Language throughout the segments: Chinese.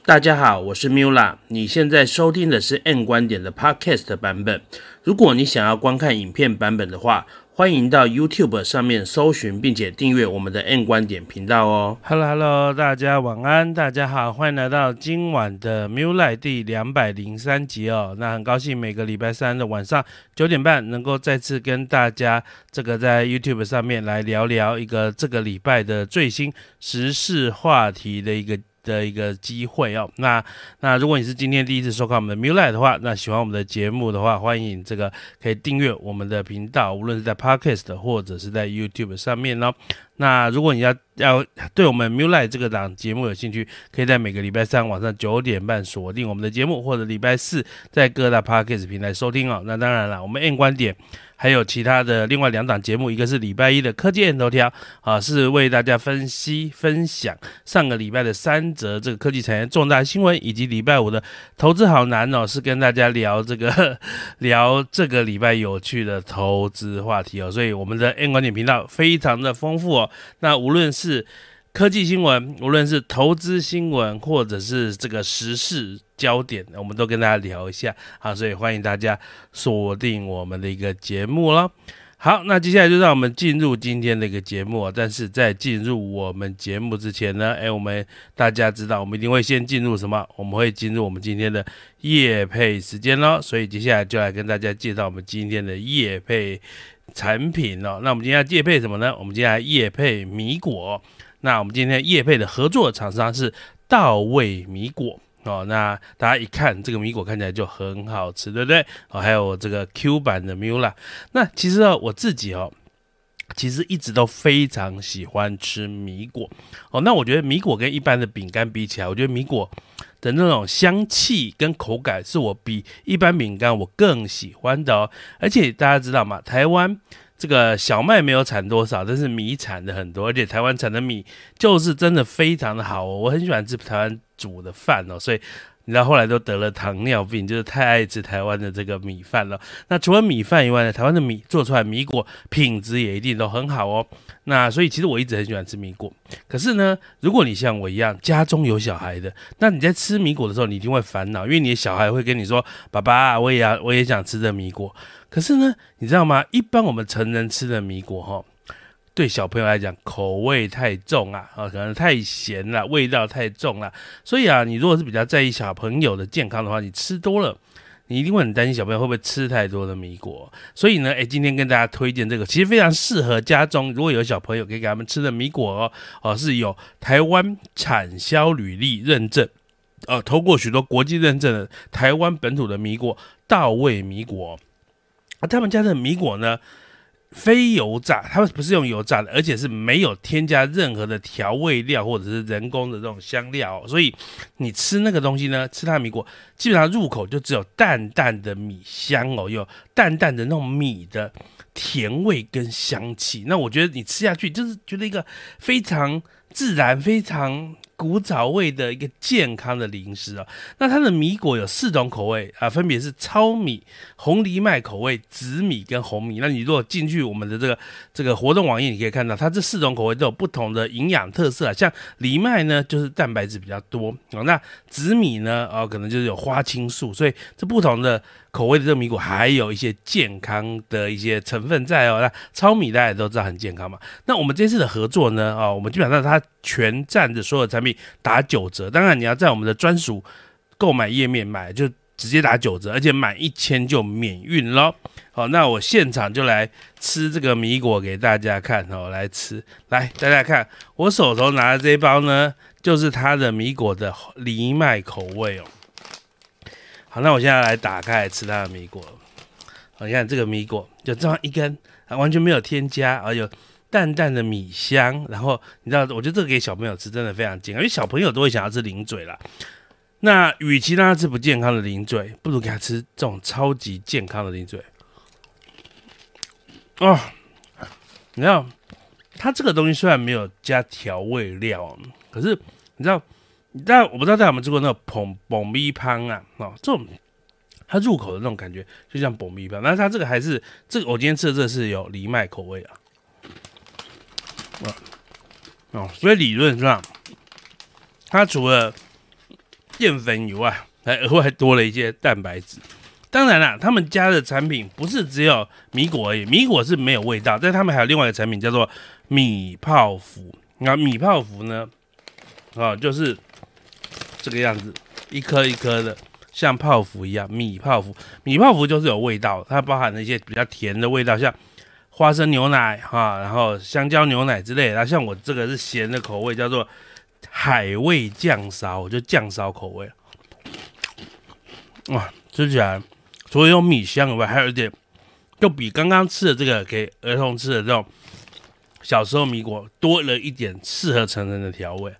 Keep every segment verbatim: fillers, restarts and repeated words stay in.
大家好，我是 Mula， 你现在收听的是 N 观点的 Podcast 版本。如果你想要观看影片版本的话，欢迎到 YouTube 上面搜寻并且订阅我们的 N 观点频道哦。Hello Hello， 大家晚安，大家好，欢迎来到今晚的 Mula 第两百零三集哦。那很高兴每个礼拜三的晚上九点半能够再次跟大家这个在 YouTube 上面来聊聊一个这个礼拜的最新时事话题的一个的一个机会哦。那那如果你是今天第一次收看我们的 Mula 的话，那喜欢我们的节目的话，欢迎这个可以订阅我们的频道，无论是在 Podcast 或者是在 YouTube 上面哦。那如果你要要对我们 Mula 这个档节目有兴趣，可以在每个礼拜三晚上九点半锁定我们的节目，或者礼拜四在各大 Podcast 平台收听哦。那当然了，我们 N 观点还有其他的另外两档节目，一个是礼拜一的科技 N 头条啊，是为大家分析分享上个礼拜的三则这个科技产业重大新闻，以及礼拜五的投资好难哦，是跟大家聊这个聊这个礼拜有趣的投资话题哦。所以我们的 N 观点频道非常的丰富哦。那无论是科技新闻，无论是投资新闻，或者是这个时事焦点，我们都跟大家聊一下啊，所以欢迎大家锁定我们的一个节目咯。好，那接下来就让我们进入今天的一个节目啊。但是在进入我们节目之前呢，哎，我们大家知道，我们一定会先进入什么？我们会进入我们今天的业配时间咯。所以接下来就来跟大家介绍我们今天的业配产品哦。那我们今天要业配什么呢？我们今天来业配米果。那我们今天业配的合作厂商是稻味米果哦。那大家一看这个米果看起来就很好吃，对不对？哦，还有这个 Q 版的 Mula。那其实哦，我自己哦，其实一直都非常喜欢吃米果哦。那我觉得米果跟一般的饼干比起来，我觉得米果的那种香气跟口感是我比一般饼干我更喜欢的哦。而且大家知道吗？台湾这个小麦没有产多少，但是米产的很多，而且台湾产的米就是真的非常的好哦。我很喜欢吃台湾煮的饭哦，所以你知道后来都得了糖尿病，就是太爱吃台湾的这个米饭了。那除了米饭以外呢，台湾的米做出来米果品质也一定都很好哦。那所以其实我一直很喜欢吃米果。可是呢，如果你像我一样家中有小孩的，那你在吃米果的时候，你一定会烦恼，因为你的小孩会跟你说：“爸爸，我也要，我也想吃这米果。”可是呢，你知道吗？一般我们成人吃的米果哈，对小朋友来讲口味太重啊，可能太咸了，味道太重了。所以啊，你如果是比较在意小朋友的健康的话，你吃多了，你一定会很担心小朋友会不会吃太多的米果。所以呢，哎，今天跟大家推荐这个，其实非常适合家中如果有小朋友可以给他们吃的米果哦，哦是有台湾产销履历认证，呃，透过许多国际认证的台湾本土的米果，稻味米果。啊，他们家的米果呢，非油炸，他们不是用油炸的，而且是没有添加任何的调味料或者是人工的这种香料哦，所以你吃那个东西呢，吃它的米果，基本上入口就只有淡淡的米香哦，有淡淡的那种米的甜味跟香气。那我觉得你吃下去就是觉得一个非常自然、非常古早味的一个健康的零食哦。那它的米果有四种口味啊，分别是糙米、红藜麦口味、紫米跟红米。那你如果进去我们的这个这个活动网页，你可以看到它这四种口味都有不同的营养特色啊。像藜麦呢，就是蛋白质比较多哦，那紫米呢，哦，可能就是有花青素，所以这不同的口味的这个米果还有一些健康的一些成分在哦。那糙米大家也都知道很健康嘛。那我们这次的合作呢，哦，我们基本上它全站的所有产品打九折，当然你要在我们的专属购买页面买，就直接打九折，而且满一千就免运咯。好，那我现场就来吃这个米果给大家看哦，来吃，来大家看，我手头拿的这一包呢，就是它的米果的藜麦口味哦。好，那我现在来打开来吃它的米果。好，你看这个米果就这样一根，完全没有添加，而有淡淡的米香，然后你知道，我觉得这个给小朋友吃真的非常健康，因为小朋友都会想要吃零嘴啦。那与其让他吃不健康的零嘴，不如给他吃这种超级健康的零嘴。哦，你知道，它这个东西虽然没有加调味料，可是你知道，但我不知道大家有没有吃过那种膨膨米汤啊？哦，这种它入口的那种感觉就像膨米汤，但是它这个还是这个我今天吃的这个是有藜麦口味啊。哦，所以理论上，它除了淀粉以外，还额外多了一些蛋白质。当然啦，他们家的产品不是只有米果而已，米果是没有味道，但他们还有另外一个产品叫做米泡芙。那米泡芙呢，啊，就是这个样子，一颗一颗的，像泡芙一样。米泡芙，米泡芙就是有味道，它包含了一些比较甜的味道，像花生牛奶哈，然后香蕉牛奶之类的。像我这个是咸的口味，叫做海味酱烧，就酱烧口味。哇，吃起来除了有米香以外，还有一点，就比刚刚吃的这个给儿童吃的这种小时候米果多了一点适合成人的调味。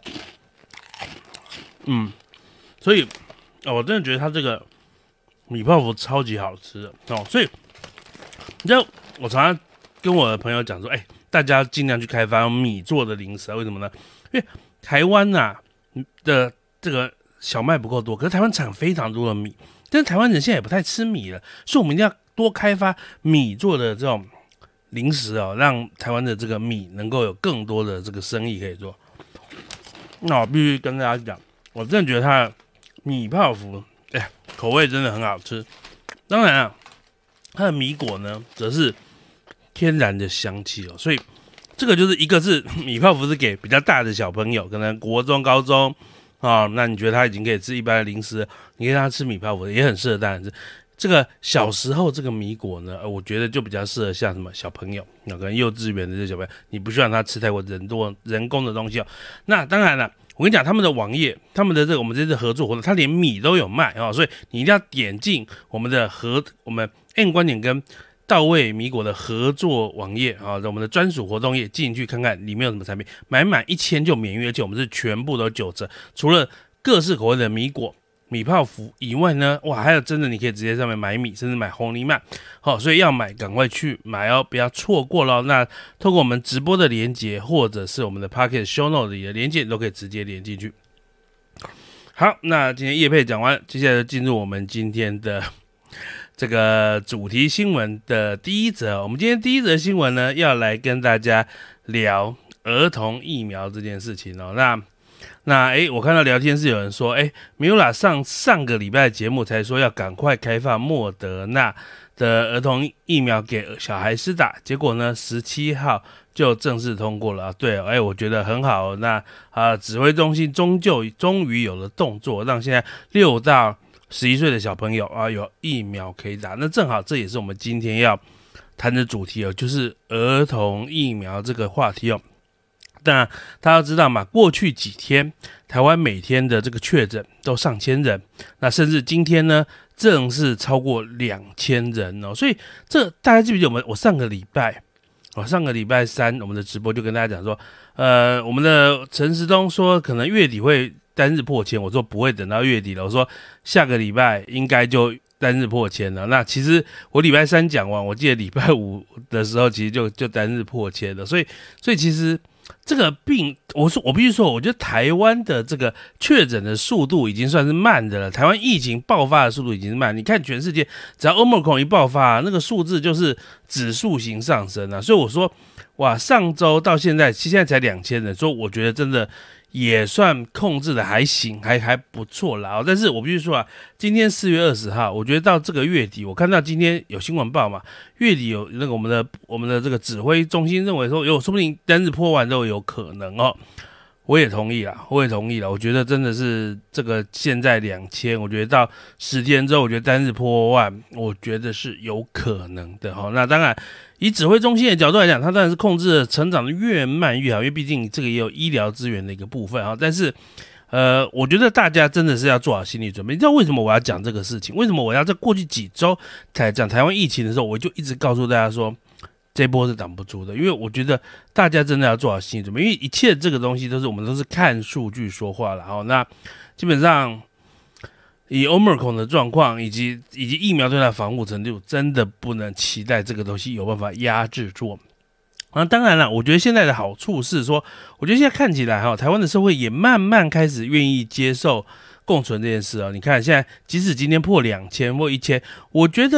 嗯，所以、哦、我真的觉得它这个米泡芙超级好吃的哦。所以你知道，我常常跟我的朋友讲说，哎、欸，大家尽量去开发米做的零食，为什么呢？因为台湾呐、啊、的这个小麦不够多，可是台湾产非常多的米，但是台湾人现在也不太吃米了，所以我们一定要多开发米做的这种零食哦，让台湾的这个米能够有更多的这个生意可以做。那我必须跟大家讲，我真的觉得它的米泡芙，哎、欸，口味真的很好吃。当然啊，它的米果呢，则是天然的香气哦，所以这个就是一个是米泡芙是给比较大的小朋友，可能国中、高中啊、哦，那你觉得他已经可以吃一般的零食，你可以让他吃米泡芙，也很适合大人吃。这个小时候这个米果呢，呃、我觉得就比较适合像什么小朋友，可能幼稚园的这些小朋友，你不需要让他吃太过人多人工的东西哦。那当然了，我跟你讲，他们的网页，他们的这个我们这次合作活动，他连米都有卖哦，所以你一定要点进我们的合我们 M 观点跟到位米果的合作网页啊，我们的专属活动页，进去看看里面有什么产品，买满一千就免运，而且我们是全部都九折，除了各式口味的米果、米泡芙以外呢，哇，还有真的你可以直接上面买米，甚至买红藜麦，好、哦，所以要买赶快去买哦，不要错过了。那透过我们直播的连结，或者是我们的 Podcast Show Note 里的连结，你都可以直接连进去。好，那今天业配讲完，接下来就进入我们今天的这个主题新闻的第一则。我们今天第一则新闻呢，要来跟大家聊儿童疫苗这件事情哦。那那诶，我看到聊天室有人说，诶 Miula 上上个礼拜的节目才说要赶快开放莫德纳的儿童疫苗给小孩施打，结果呢十七号就正式通过了啊。对，诶，我觉得很好。那啊，指挥中心终究终于有了动作，让现在六到十一岁的小朋友啊有疫苗可以打。那正好这也是我们今天要谈的主题哦，就是儿童疫苗这个话题哦。那大家要知道嘛，过去几天台湾每天的这个确诊都上千人，那甚至今天呢正是超过两千人哦。所以这大家记不记得我们我上个礼拜我上个礼拜三我们的直播就跟大家讲说，呃，我们的陈时中说可能月底会单日破千，我说不会等到月底了，我说下个礼拜应该就单日破千了。那其实我礼拜三讲完，我记得礼拜五的时候其实就就单日破千了。所以所以其实这个病，我说我必须说，我觉得台湾的这个确诊的速度已经算是慢的了。台湾疫情爆发的速度已经是慢，你看全世界只要 Omicron 一爆发，那个数字就是指数型上升啊。所以我说，哇，上周到现在，现在才两千人，所以我觉得真的也算控制的还行，还还不错啦。但是我必须说啊，今天四月二十号，我觉得到这个月底，我看到今天有新闻报嘛，月底有那个我们的我们的这个指挥中心认为说，有说不定单日破万都有可能哦。我也同意啦，我也同意啦。我觉得真的是这个现在两千，我觉得到十天之后，我觉得单日破万，我觉得是有可能的哈。那当然，以指挥中心的角度来讲，它当然是控制的成长的越慢越好，因为毕竟这个也有医疗资源的一个部分哈。但是，呃，我觉得大家真的是要做好心理准备。你知道为什么我要讲这个事情？为什么我要在过去几周才讲台湾疫情的时候，我就一直告诉大家说，这波是挡不住的，因为我觉得大家真的要做好心理准备，因为一切这个东西都是我们都是看数据说话了哈。那基本上以 Omicron 的状况以及以及疫苗对它的防护程度，真的不能期待这个东西有办法压制住。那当然了，我觉得现在的好处是说，我觉得现在看起来哈，台湾的社会也慢慢开始愿意接受共存这件事啊。你看现在即使今天破两千或一千，我觉得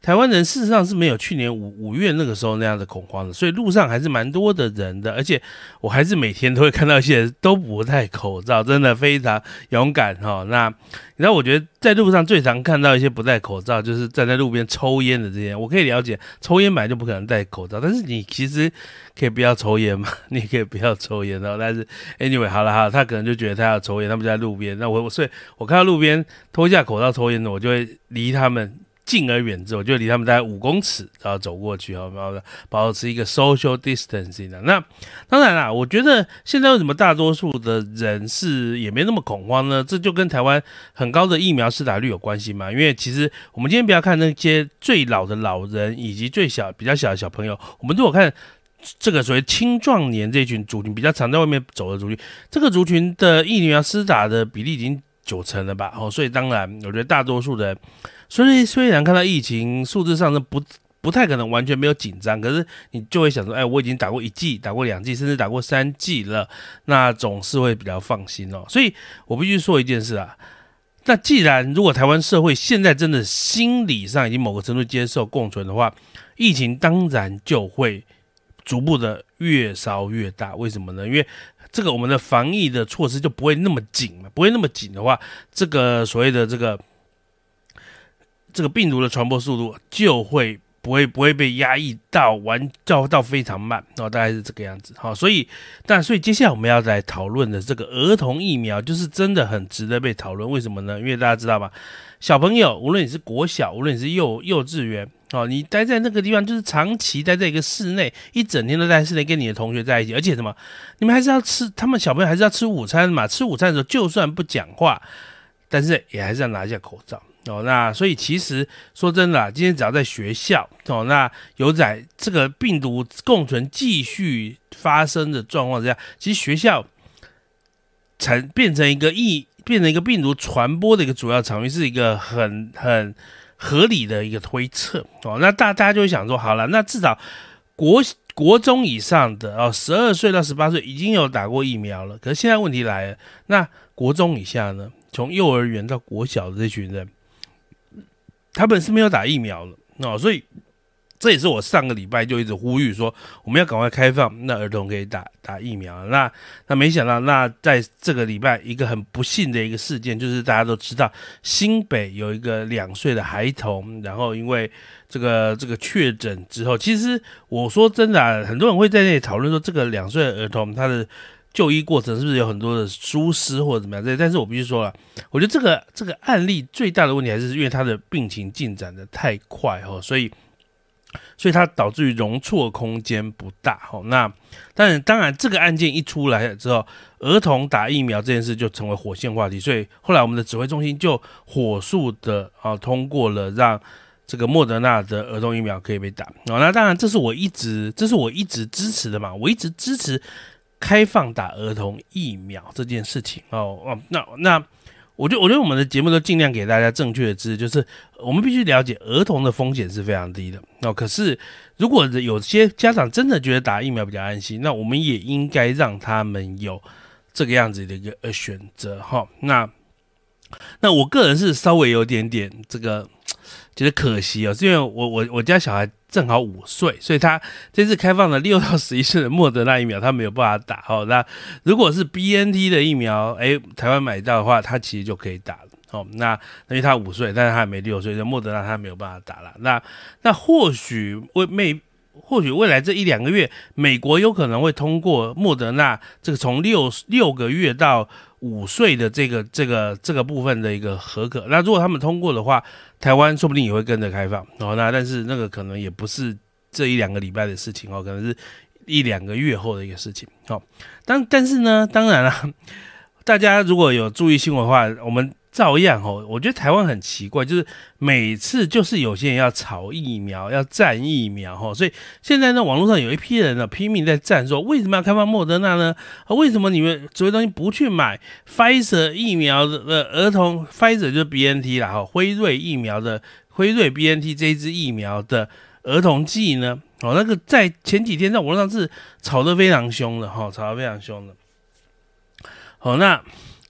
台湾人事实上是没有去年五五月那个时候那样的恐慌的，所以路上还是蛮多的人的，而且我还是每天都会看到一些人都不戴口罩，真的非常勇敢哈、哦。那你知道，我觉得在路上最常看到一些不戴口罩，就是站在路边抽烟的这些人。我可以了解，抽烟本来就不可能戴口罩，但是你其实可以不要抽烟嘛，你可以不要抽烟哦。但是 anyway 好了好了，他可能就觉得他要抽烟，他们就在路边。那我所以我看到路边脱下口罩抽烟的，我就会离他们敬而远之，我就离他们大概五公尺，然后走过去，然后保持一个 social distancing 的。那当然啦，我觉得现在为什么大多数的人是也没那么恐慌呢？这就跟台湾很高的疫苗施打率有关系嘛。因为其实我们今天不要看那些最老的老人以及最小比较小的小朋友，我们如果看这个所谓青壮年这群族群比较常在外面走的族群，这个族群的疫苗施打的比例已经九成了吧？哦，所以当然，我觉得大多数的人。所以虽然看到疫情数字上升不不太可能完全没有紧张，可是你就会想说，哎，我已经打过一剂，打过两剂，甚至打过三剂了，那总是会比较放心哦。所以我必须说一件事啊，那既然如果台湾社会现在真的心理上已经某个程度接受共存的话，疫情当然就会逐步的越烧越大。为什么呢？因为这个我们的防疫的措施就不会那么紧嘛，不会那么紧的话，这个所谓的这个。这个病毒的传播速度就会不会不会被压抑到完到到非常慢，哦，大概是这个样子。好，所以但所以接下来我们要来讨论的这个儿童疫苗，就是真的很值得被讨论。为什么呢？因为大家知道吗？小朋友，无论你是国小，无论你是幼幼稚园，哦，你待在那个地方，就是长期待在一个室内，一整天都在室内跟你的同学在一起，而且什么，你们还是要吃，他们小朋友还是要吃午餐嘛。吃午餐的时候，就算不讲话，但是也还是要拿下口罩。哦，那所以其实说真的啦，今天只要在学校哦，那有在这个病毒共存继续发生的状况之下，其实学校才变成一个疫变成一个病毒传播的一个主要场域，是一个很很合理的一个推测哦。那大大家就会想说，好了，那至少国国中以上的哦，十二岁到十八岁已经有打过疫苗了，可是现在问题来了，那国中以下呢？从幼儿园到国小的这群人。他们是没有打疫苗了哦，所以这也是我上个礼拜就一直呼吁说，我们要赶快开放，那儿童可以打打疫苗。那那没想到，那在这个礼拜一个很不幸的一个事件，就是大家都知道，新北有一个两岁的孩童，然后因为这个这个确诊之后，其实我说真的啊，很多人会在那里讨论说，这个两岁的儿童他的就医过程是不是有很多的疏失或者怎么样？但是我必须说了，我觉得这个这个案例最大的问题还是因为他的病情进展的太快哦，所以所以它导致于容错空间不大哦。那当然当然这个案件一出来之后，儿童打疫苗这件事就成为火线话题，所以后来我们的指挥中心就火速的啊通过了让这个莫德纳的儿童疫苗可以被打哦。那当然这是我一直这是我一直支持的嘛，我一直支持。开放打儿童疫苗这件事情哦哦，那那我觉得我觉得我们的节目都尽量给大家正确的知识，就是我们必须了解儿童的风险是非常低的哦。可是如果有些家长真的觉得打疫苗比较安心，那我们也应该让他们有这个样子的一个选择哈、哦。那那我个人是稍微有点点这个觉得可惜哦，是因为我我我家小孩。正好五岁，所以他这次开放了六到十一岁的莫德纳疫苗，他没有办法打哦。那如果是 B N T 的疫苗，哎，台湾买到的话，他其实就可以打了哦。那因为他五岁，但是他还没六岁，所以莫德纳他没有办法打了。那那或许未未或许未来这一两个月，美国有可能会通过莫德纳这个从六六个月到五岁的这个这个这个部分的一个核可。那如果他们通过的话，台湾说不定也会跟着开放哦。那但是那个可能也不是这一两个礼拜的事情哦，可能是一两个月后的一个事情哦。但但是呢，当然啦，大家如果有注意新闻的话，我们照样哦，我觉得台湾很奇怪，就是每次就是有些人要炒疫苗，要战疫苗哦，所以现在呢，网络上有一批人呢拼命在战说，为什么要开放莫德纳呢？啊、为什么你们指挥中心不去买 Pfizer 疫苗的儿童 Pfizer 就是 B N T 啦，哈，辉瑞疫苗的辉瑞 B N T 这一支疫苗的儿童剂呢？哦，那个在前几天在网络上是炒得非常凶的哈，炒得非常凶的。好，那。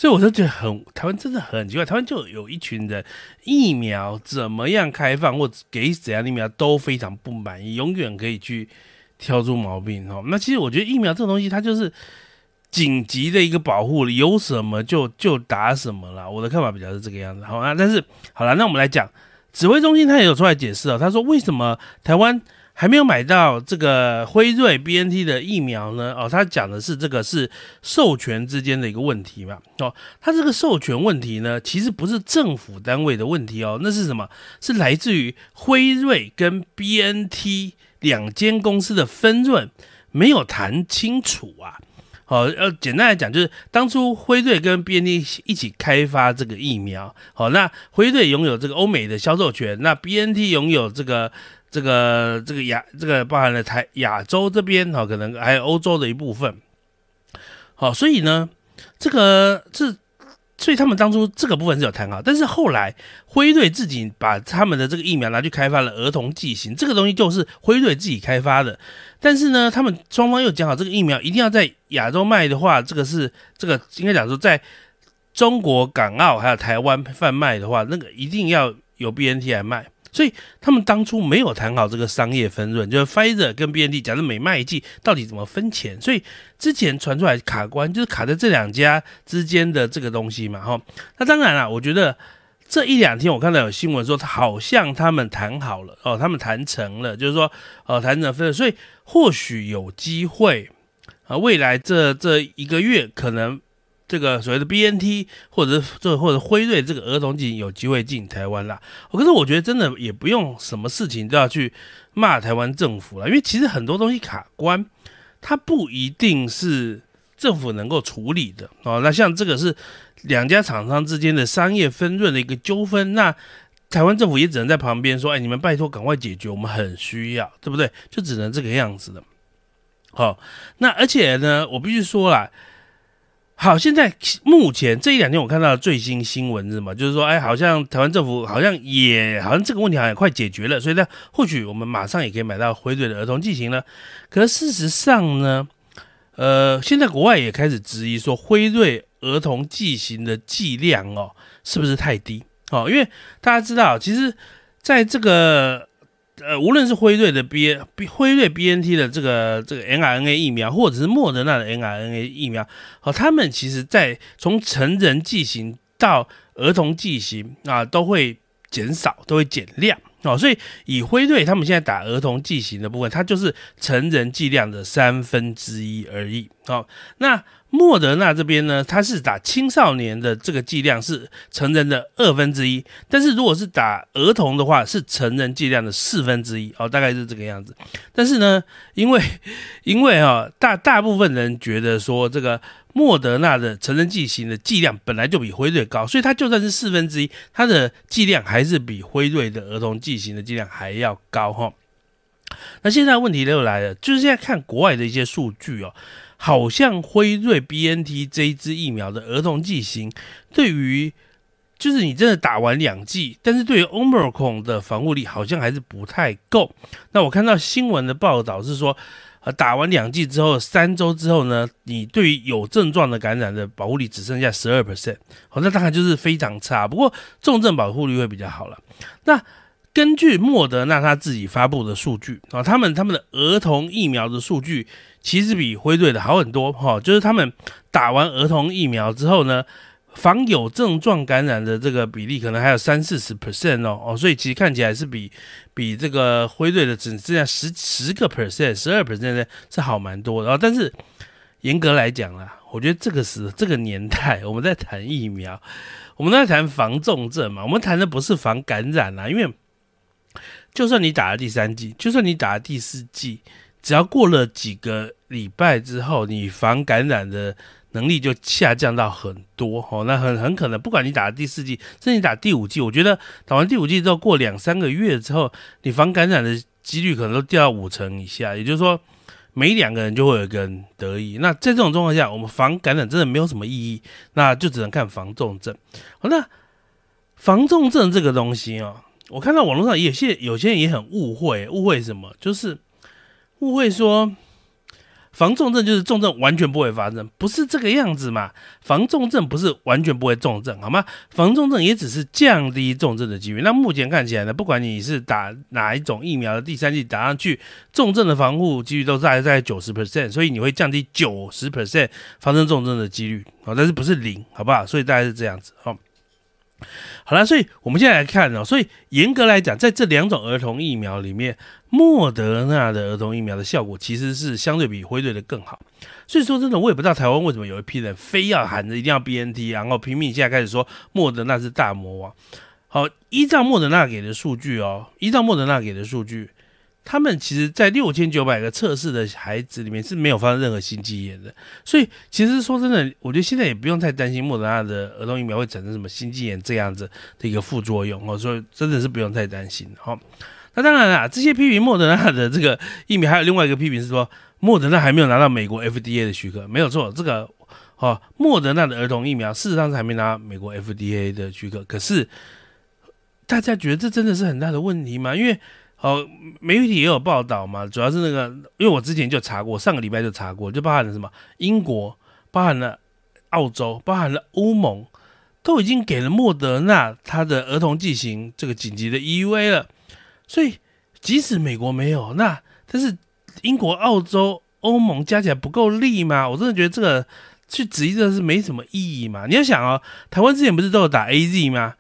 所以我就觉得很台湾真的很奇怪，台湾就有一群人疫苗怎么样开放或给怎样的疫苗都非常不满意，永远可以去挑出毛病哦。那其实我觉得疫苗这种东西，它就是紧急的一个保护，有什么就就打什么啦。我的看法比较是这个样子。好，那但是好了，那我们来讲，指挥中心他也有出来解释哦，他说为什么台湾还没有买到这个辉瑞 B N T 的疫苗呢？哦，他讲的是这个是授权之间的一个问题嘛。哦，他这个授权问题呢，其实不是政府单位的问题哦，那是什么？是来自于辉瑞跟 B N T 两间公司的分润没有谈清楚啊。好，呃，简单来讲，就是当初辉瑞跟 B N T 一起开发这个疫苗，好，那辉瑞拥有这个欧美的销售权，那 B N T 拥有这个这个这个亚这个包含了台亚洲这边，好，可能还有欧洲的一部分，好，所以呢，这个是。所以他们当初这个部分是有谈好，但是后来辉瑞自己把他们的这个疫苗拿去开发了儿童剂型，这个东西就是辉瑞自己开发的。但是呢，他们双方又讲好，这个疫苗一定要在亚洲卖的话，这个是这个应该讲说，在中国、港澳还有台湾贩卖的话，那个一定要由 B N T 来卖。所以他们当初没有谈好这个商业分润，就是 Pfizer 跟 B N T 假设每卖一剂到底怎么分钱，所以之前传出来卡关就是卡在这两家之间的这个东西嘛。齁，那当然啦，我觉得这一两天我看到有新闻说好像他们谈好了哦，他们谈成了，就是说哦谈成分了，所以或许有机会啊，未来这这一个月可能。这个所谓的 B N T 或者是或者辉瑞这个儿童剂型有机会进台湾啦，可是我觉得真的也不用什么事情都要去骂台湾政府啦，因为其实很多东西卡关，它不一定是政府能够处理的哦。那像这个是两家厂商之间的商业分润的一个纠纷，那台湾政府也只能在旁边说，哎，你们拜托赶快解决，我们很需要，对不对？就只能这个样子的。好，那而且呢，我必须说啦。好，现在目前这一两天我看到的最新新闻是什么？就是说，哎，好像台湾政府好像也好像这个问题好像也快解决了，所以呢，或许我们马上也可以买到辉瑞的儿童剂型了。可是事实上呢，呃，现在国外也开始质疑说，辉瑞儿童剂型的剂量哦，是不是太低？哦，因为大家知道，其实在这个。呃，无论是辉瑞的 B, B 辉瑞 B N T 的这个这个 m R N A 疫苗，或者是莫德纳的 m R N A 疫苗，好，他们其实在从成人剂型到儿童剂型啊，都会减少，都会减量。哦，所以以辉瑞他们现在打儿童剂型的部分，它就是成人剂量的三分之一而已。哦，那莫德纳这边呢，它是打青少年的这个剂量是成人的二分之一，但是如果是打儿童的话，是成人剂量的四分之一。哦，大概是这个样子。但是呢，因为因为哦，大大部分人觉得说这个。莫德纳的成人剂型的剂量本来就比辉瑞高，所以它就算是四分之一，它的剂量还是比辉瑞的儿童剂型的剂量还要高齁。那现在问题又来了，就是现在看国外的一些数据哦，好像辉瑞 B N T 这一支疫苗的儿童剂型，对于就是你真的打完两剂，但是对于 Omicron 的防护力好像还是不太够。那我看到新闻的报道是说。呃，打完两剂之后，三周之后呢，你对于有症状的感染的保护力只剩下 百分之十二， 好，那当然就是非常差。不过重症保护率会比较好了。那根据莫德纳他自己发布的数据啊，他们他们的儿童疫苗的数据其实比辉瑞的好很多哈，就是他们打完儿童疫苗之后呢。防有症状感染的这个比例可能还有三四十 percent 哦哦，所以其实看起来是比比这个辉瑞的只剩下十十个 percent、十二 percent 是好蛮多的。然后，但是严格来讲啦，我觉得这个时这个年代我们在谈疫苗，我们在谈防重症嘛，我们谈的不是防感染啦，因为就算你打了第三剂，就算你打了第四剂，只要过了几个礼拜之后，你防感染的。能力就下降到很多哦，那很很可能，不管你打第四剂，甚至你打第五剂，我觉得打完第五剂之后，过两三个月之后，你防感染的几率可能都掉到五成以下，也就是说，每两个人就会有一个人得疫。那在这种状况下，我们防感染真的没有什么意义，那就只能看防重症。好，那防重症这个东西哦，我看到网络上有些有些人也很误会，误会什么？就是误会说。 防重症就是重症完全不会发生，不是这个样子嘛？防重症不是完全不会重症，好吗？防重症也只是降低重症的几率。那目前看起来呢，不管你是打哪一种疫苗的第三剂打上去，重症的防护几率都在在 百分之九十， 所以你会降低 百分之九十 发生重症的几率，但是不是零，好不好？所以大概是这样子。好了，所以我们现在来看哦，所以严格来讲，在这两种儿童疫苗里面，莫德纳的儿童疫苗的效果其实是相对比辉瑞的更好。所以说真的，我也不知道台湾为什么有一批人非要喊着一定要 B N T， 然后拼命现在开始说莫德纳是大魔王。好，依照莫德纳给的数据哦，依照莫德纳给的数据，他们其实在六千九百个测试的孩子里面是没有发生任何心肌炎的，所以其实说真的，我觉得现在也不用太担心莫德纳的儿童疫苗会产生什么心肌炎这样子的一个副作用哦，所以真的是不用太担心哦。那当然啦，这些批评莫德纳的这个疫苗，还有另外一个批评是说，莫德纳还没有拿到美国 F D A 的许可，没有错，这个哦，莫德纳的儿童疫苗事实上是还没拿到美国 F D A 的许可，可是大家觉得这真的是很大的问题吗？因为哦，媒体也有报道嘛，主要是那个，因为我之前就查过，上个礼拜就查过，就包含了什么英国，包含了澳洲，包含了欧盟，都已经给了莫德纳它的儿童剂型这个紧急的 E U A 了。所以即使美国没有，那但是英国、澳洲、欧盟加起来不够力吗？我真的觉得这个去质疑这是没什么意义嘛。你要想哦，台湾之前不是都有打 A Z 吗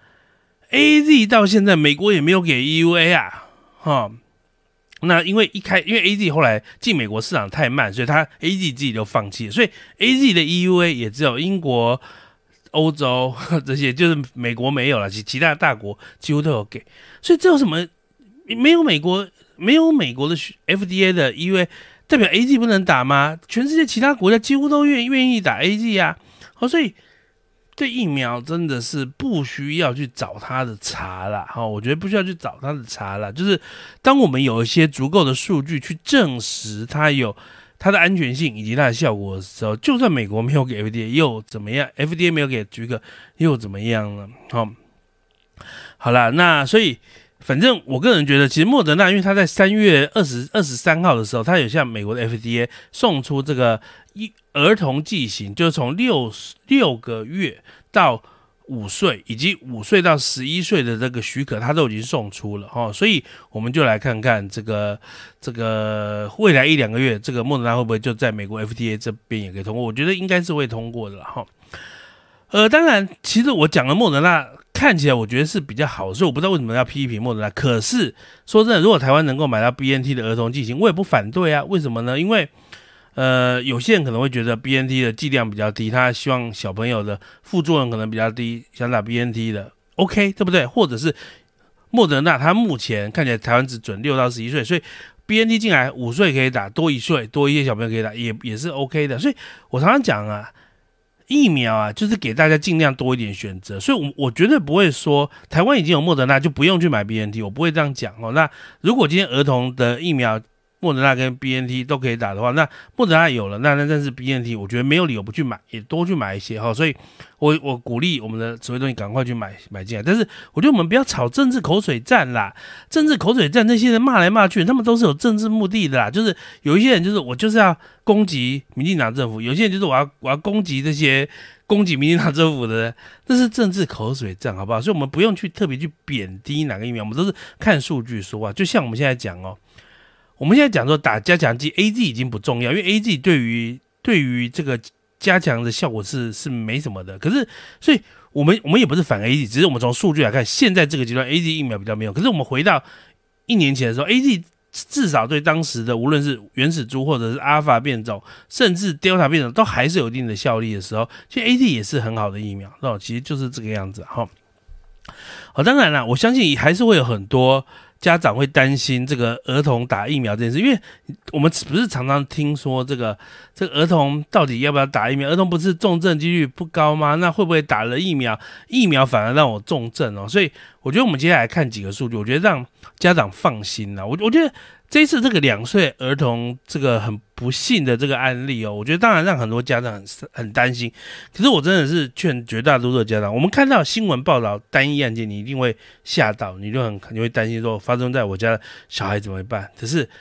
？A Z 到现在美国也没有给 E U A 啊。哈，那因为一开，因为 A Z 后来进美国市场太慢，所以他 A Z 自己就放弃了，所以 A Z 的 E U A 也只有英国、欧洲这些，就是美国没有了，其其他大国几乎都有给。所以这有什么？没有美国，没有美国的 F D A 的 E U A， 代表 A Z 不能打吗？全世界其他国家几乎都愿愿意打 A Z 啊。好，所以对疫苗真的是不需要去找他的茬啦，哈，我觉得不需要去找他的茬啦。就是当我们有一些足够的数据去证实它有它的安全性以及它的效果的时候，就算美国没有给 F D A 又怎么样 ？F D A 没有给许可又怎么样呢？好，好啦，那所以反正我个人觉得，其实莫德纳因为他在三月二十二十三号的时候，他有向美国的 F D A 送出这个一儿童剂型，就是从六六个月到五岁，以及五岁到十一岁的这个许可，他都已经送出了哈、哦，所以我们就来看看这个这个未来一两个月，这个莫德纳会不会就在美国 F D A 这边也可以通过？我觉得应该是会通过的了哈、哦。呃，当然，其实我讲的莫德纳看起来我觉得是比较好，所以我不知道为什么要批评莫德纳。可是说真的，如果台湾能够买到 B N T 的儿童剂型，我也不反对啊。为什么呢？因为呃，有些人可能会觉得 B N T 的剂量比较低，他希望小朋友的副作用可能比较低，想打 B N T 的 ，OK， 对不对？或者是莫德纳，他目前看起来台湾只准六到十一岁，所以 B N T 进来五岁可以打，多一岁多一些小朋友可以打，也也是 OK 的。所以我常常讲啊。疫苗啊，就是给大家尽量多一点选择，所以我，我绝对不会说台湾已经有莫德纳就不用去买 B N T， 我不会这样讲哦。那如果今天儿童的疫苗莫德纳跟 B N T 都可以打的话，那莫德纳有了，那那但是 B N T 我觉得没有理由不去买，也多去买一些哈。所以我我鼓励我们的指挥中心赶快去买买进来。但是我觉得我们不要炒政治口水战啦，政治口水战那些人骂来骂去，他们都是有政治目的的啦。就是有一些人就是我就是要攻击民进党政府，有些人就是我要我要攻击这些攻击民进党政府的人，这是政治口水战，好不好？所以我们不用去特别去贬低哪个疫苗，我们都是看数据说话。就像我们现在讲哦。我们现在讲说打加强剂 ，A Z 已经不重要，因为 A Z 对于对于这个加强的效果是是没什么的。可是，所以我们我们也不是反 A Z， 只是我们从数据来看，现在这个阶段 A Z 疫苗比较没有。可是我们回到一年前的时候 ，A Z 至少对当时的无论是原始株或者是阿尔法变种，甚至 Delta 变种，都还是有一定的效力的时候，其实 A Z 也是很好的疫苗，那其实就是这个样子哈。好，当然啦，我相信还是会有很多。家长会担心这个儿童打疫苗这件事，因为我们不是常常听说这个这个儿童到底要不要打疫苗？儿童不是重症几率不高吗？那会不会打了疫苗，疫苗反而让我重症哦？所以我觉得我们接下来看几个数据，我觉得让家长放心啦。我我觉得这一次这个两岁儿童这个很不幸的这个案例哦，我觉得当然让很多家长很很担心。可是我真的是劝绝大多数的家长，我们看到新闻报道单一案件，你一定会吓到，你就很你会担心说发生在我家的小孩怎么办？可是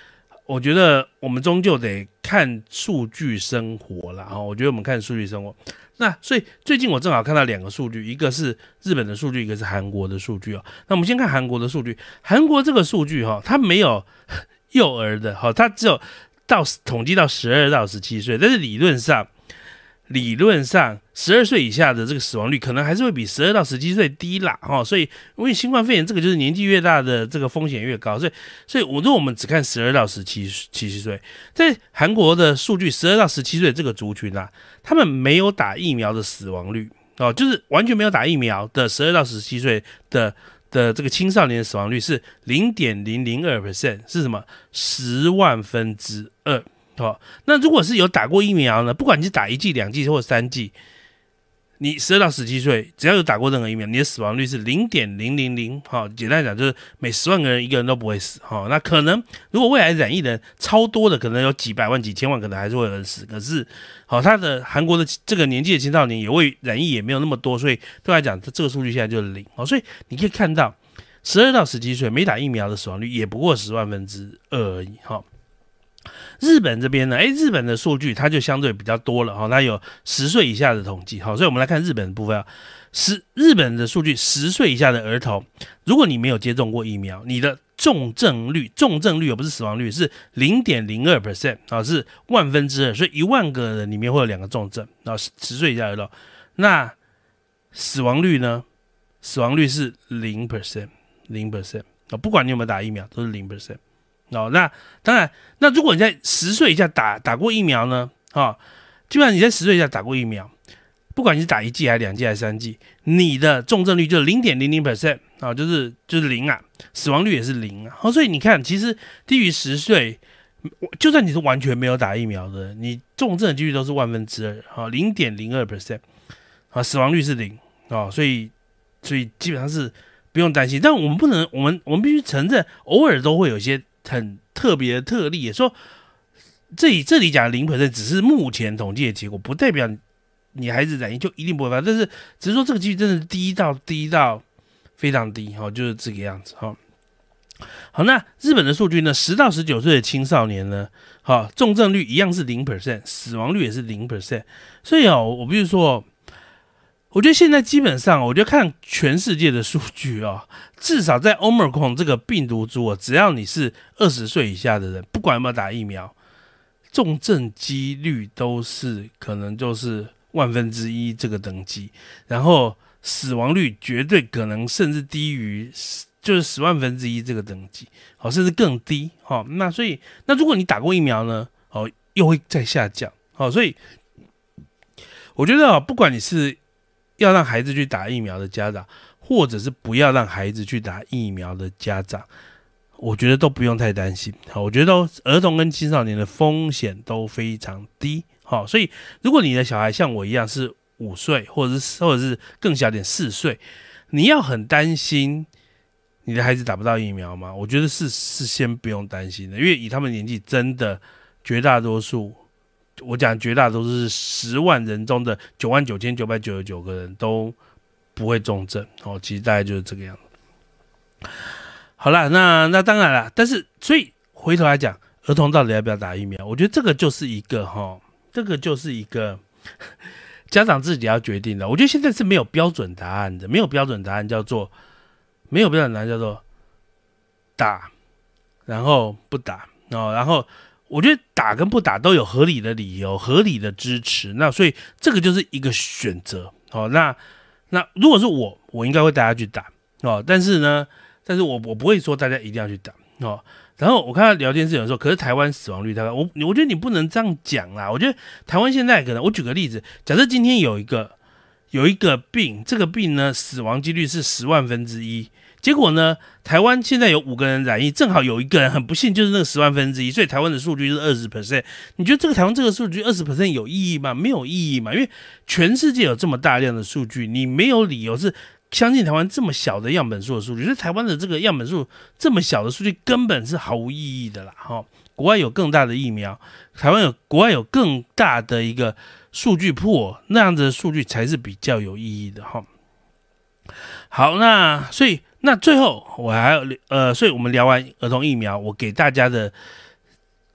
我觉得我们终究得看数据生活啦，我觉得我们看数据生活。那所以最近我正好看到两个数据，一个是日本的数据，一个是韩国的数据哦。那我们先看韩国的数据，韩国这个数据哈，它没有幼儿的，它只有到统计到十二到十七岁，但是理论上。理论上十二岁以下的这个死亡率可能还是会比十二到十七岁低啦，哦，所以因为新冠肺炎这个就是年纪越大的这个风险越高，所以所以我如果我们只看十二到十七岁，在韩国的数据十二到十七岁这个族群啊，他们没有打疫苗的死亡率哦，就是完全没有打疫苗的十二到十七岁的的这个青少年的死亡率是 零点零零二 percent， 是什么？十万分之二。哦，那如果是有打过疫苗呢？不管你是打一剂、两剂或三剂，你十二到十七岁，只要有打过任何疫苗，你的死亡率是 零点零零零。好，简单讲就是每十万个人一个人都不会死。好，那可能如果未来染疫的人超多的，可能有几百万、几千万，可能还是会有人死。可是，好，他的韩国的这个年纪的青少年也会染疫也没有那么多，所以对他来讲，这个数据现在就是零。好，所以你可以看到，十二到十七岁没打疫苗的死亡率也不过十万分之二而已。好。日本这边呢，哎，日本的数据它就相对比较多了哈，它有十岁以下的统计，好，所以我们来看日本的部分啊，十日本的数据，十岁以下的儿童，如果你没有接种过疫苗，你的重症率，重症率而不是死亡率是 零点零二 percent 啊，是万分之二，所以一万个人里面会有两个重症啊，十岁以下的儿童，那死亡率呢？死亡率是 零 percent， 零 percent 啊，不管你有没有打疫苗，都是 零 percent。哦，那当然，那如果你在十岁以下打打过疫苗呢？哦，基本上你在十岁以下打过疫苗，不管你是打一剂还是两剂还是三剂，你的重症率就是 零点零零 percent 啊，就是就是零啊，死亡率也是零啊。哦，所以你看，其实低于十岁，就算你是完全没有打疫苗的，你重症的几率都是万分之二，啊，零点零二 percent 啊，死亡率是零啊，所以所以基本上是不用担心。但我们不能，我们我们必须承认，偶尔都会有一些很特别的特例，也说这里这里讲的 零 percent 只是目前统计的结果，不代表你孩子染疫就一定不会发生，但是只是说这个几率真的低到低到非常低，哦，就是这个样子，哦。好，那日本的数据呢？十到十九岁的青少年呢，好，重症率一样是 零 percent， 死亡率也是 零 percent， 所以哦，我比如说，我觉得现在基本上，我觉得看全世界的数据哦，至少在 Omicron 这个病毒株哦，只要你是二十岁以下的人，不管有没有打疫苗，重症几率都是可能就是万分之一这个等级，然后死亡率绝对可能甚至低于就是十万分之一这个等级，好，甚至更低，好，那所以那如果你打过疫苗呢，哦，又会再下降，好，所以我觉得啊，不管你是要让孩子去打疫苗的家长，或者是不要让孩子去打疫苗的家长，我觉得都不用太担心。好，我觉得都儿童跟青少年的风险都非常低。好，所以如果你的小孩像我一样是五岁，或者是或者是更小点四岁，你要很担心你的孩子打不到疫苗吗？我觉得是是先不用担心的，因为以他们年纪，真的绝大多数。我讲绝大多数是十万人中的九万九千九百九十九个人都不会重症，哦，其实大概就是这个样子。好啦，那那当然啦，但是所以回头来讲，儿童到底要不要打疫苗？我觉得这个就是一个哈，这个就是一个家长自己要决定的。我觉得现在是没有标准答案的，没有标准答案叫做没有标准答案叫做打，然后不打哦，然后。我觉得打跟不打都有合理的理由，合理的支持，那所以这个就是一个选择，哦，那那如果是我，我应该会带他去打，哦，但是呢，但是我我不会说大家一定要去打，哦，然后我看到聊天室有人说，可是台湾死亡率太高，我我觉得你不能这样讲啦，我觉得台湾现在可能，我举个例子，假设今天有一个有一个病，这个病呢死亡几率是十万分之一。结果呢，台湾现在有五个人染疫，正好有一个人很不幸就是那个十万分之一，所以台湾的数据是 百分之二十。你觉得这个台湾这个数据 百分之二十 有意义吗？没有意义嘛，因为全世界有这么大量的数据，你没有理由是相信台湾这么小的样本数的数据，所以台湾的这个样本数这么小的数据根本是毫无意义的啦。齁，国外有更大的疫苗，台湾有国外有更大的一个数据库，那样子的数据才是比较有意义的齁。好，那所以那最后我还要呃，所以我们聊完儿童疫苗，我给大家的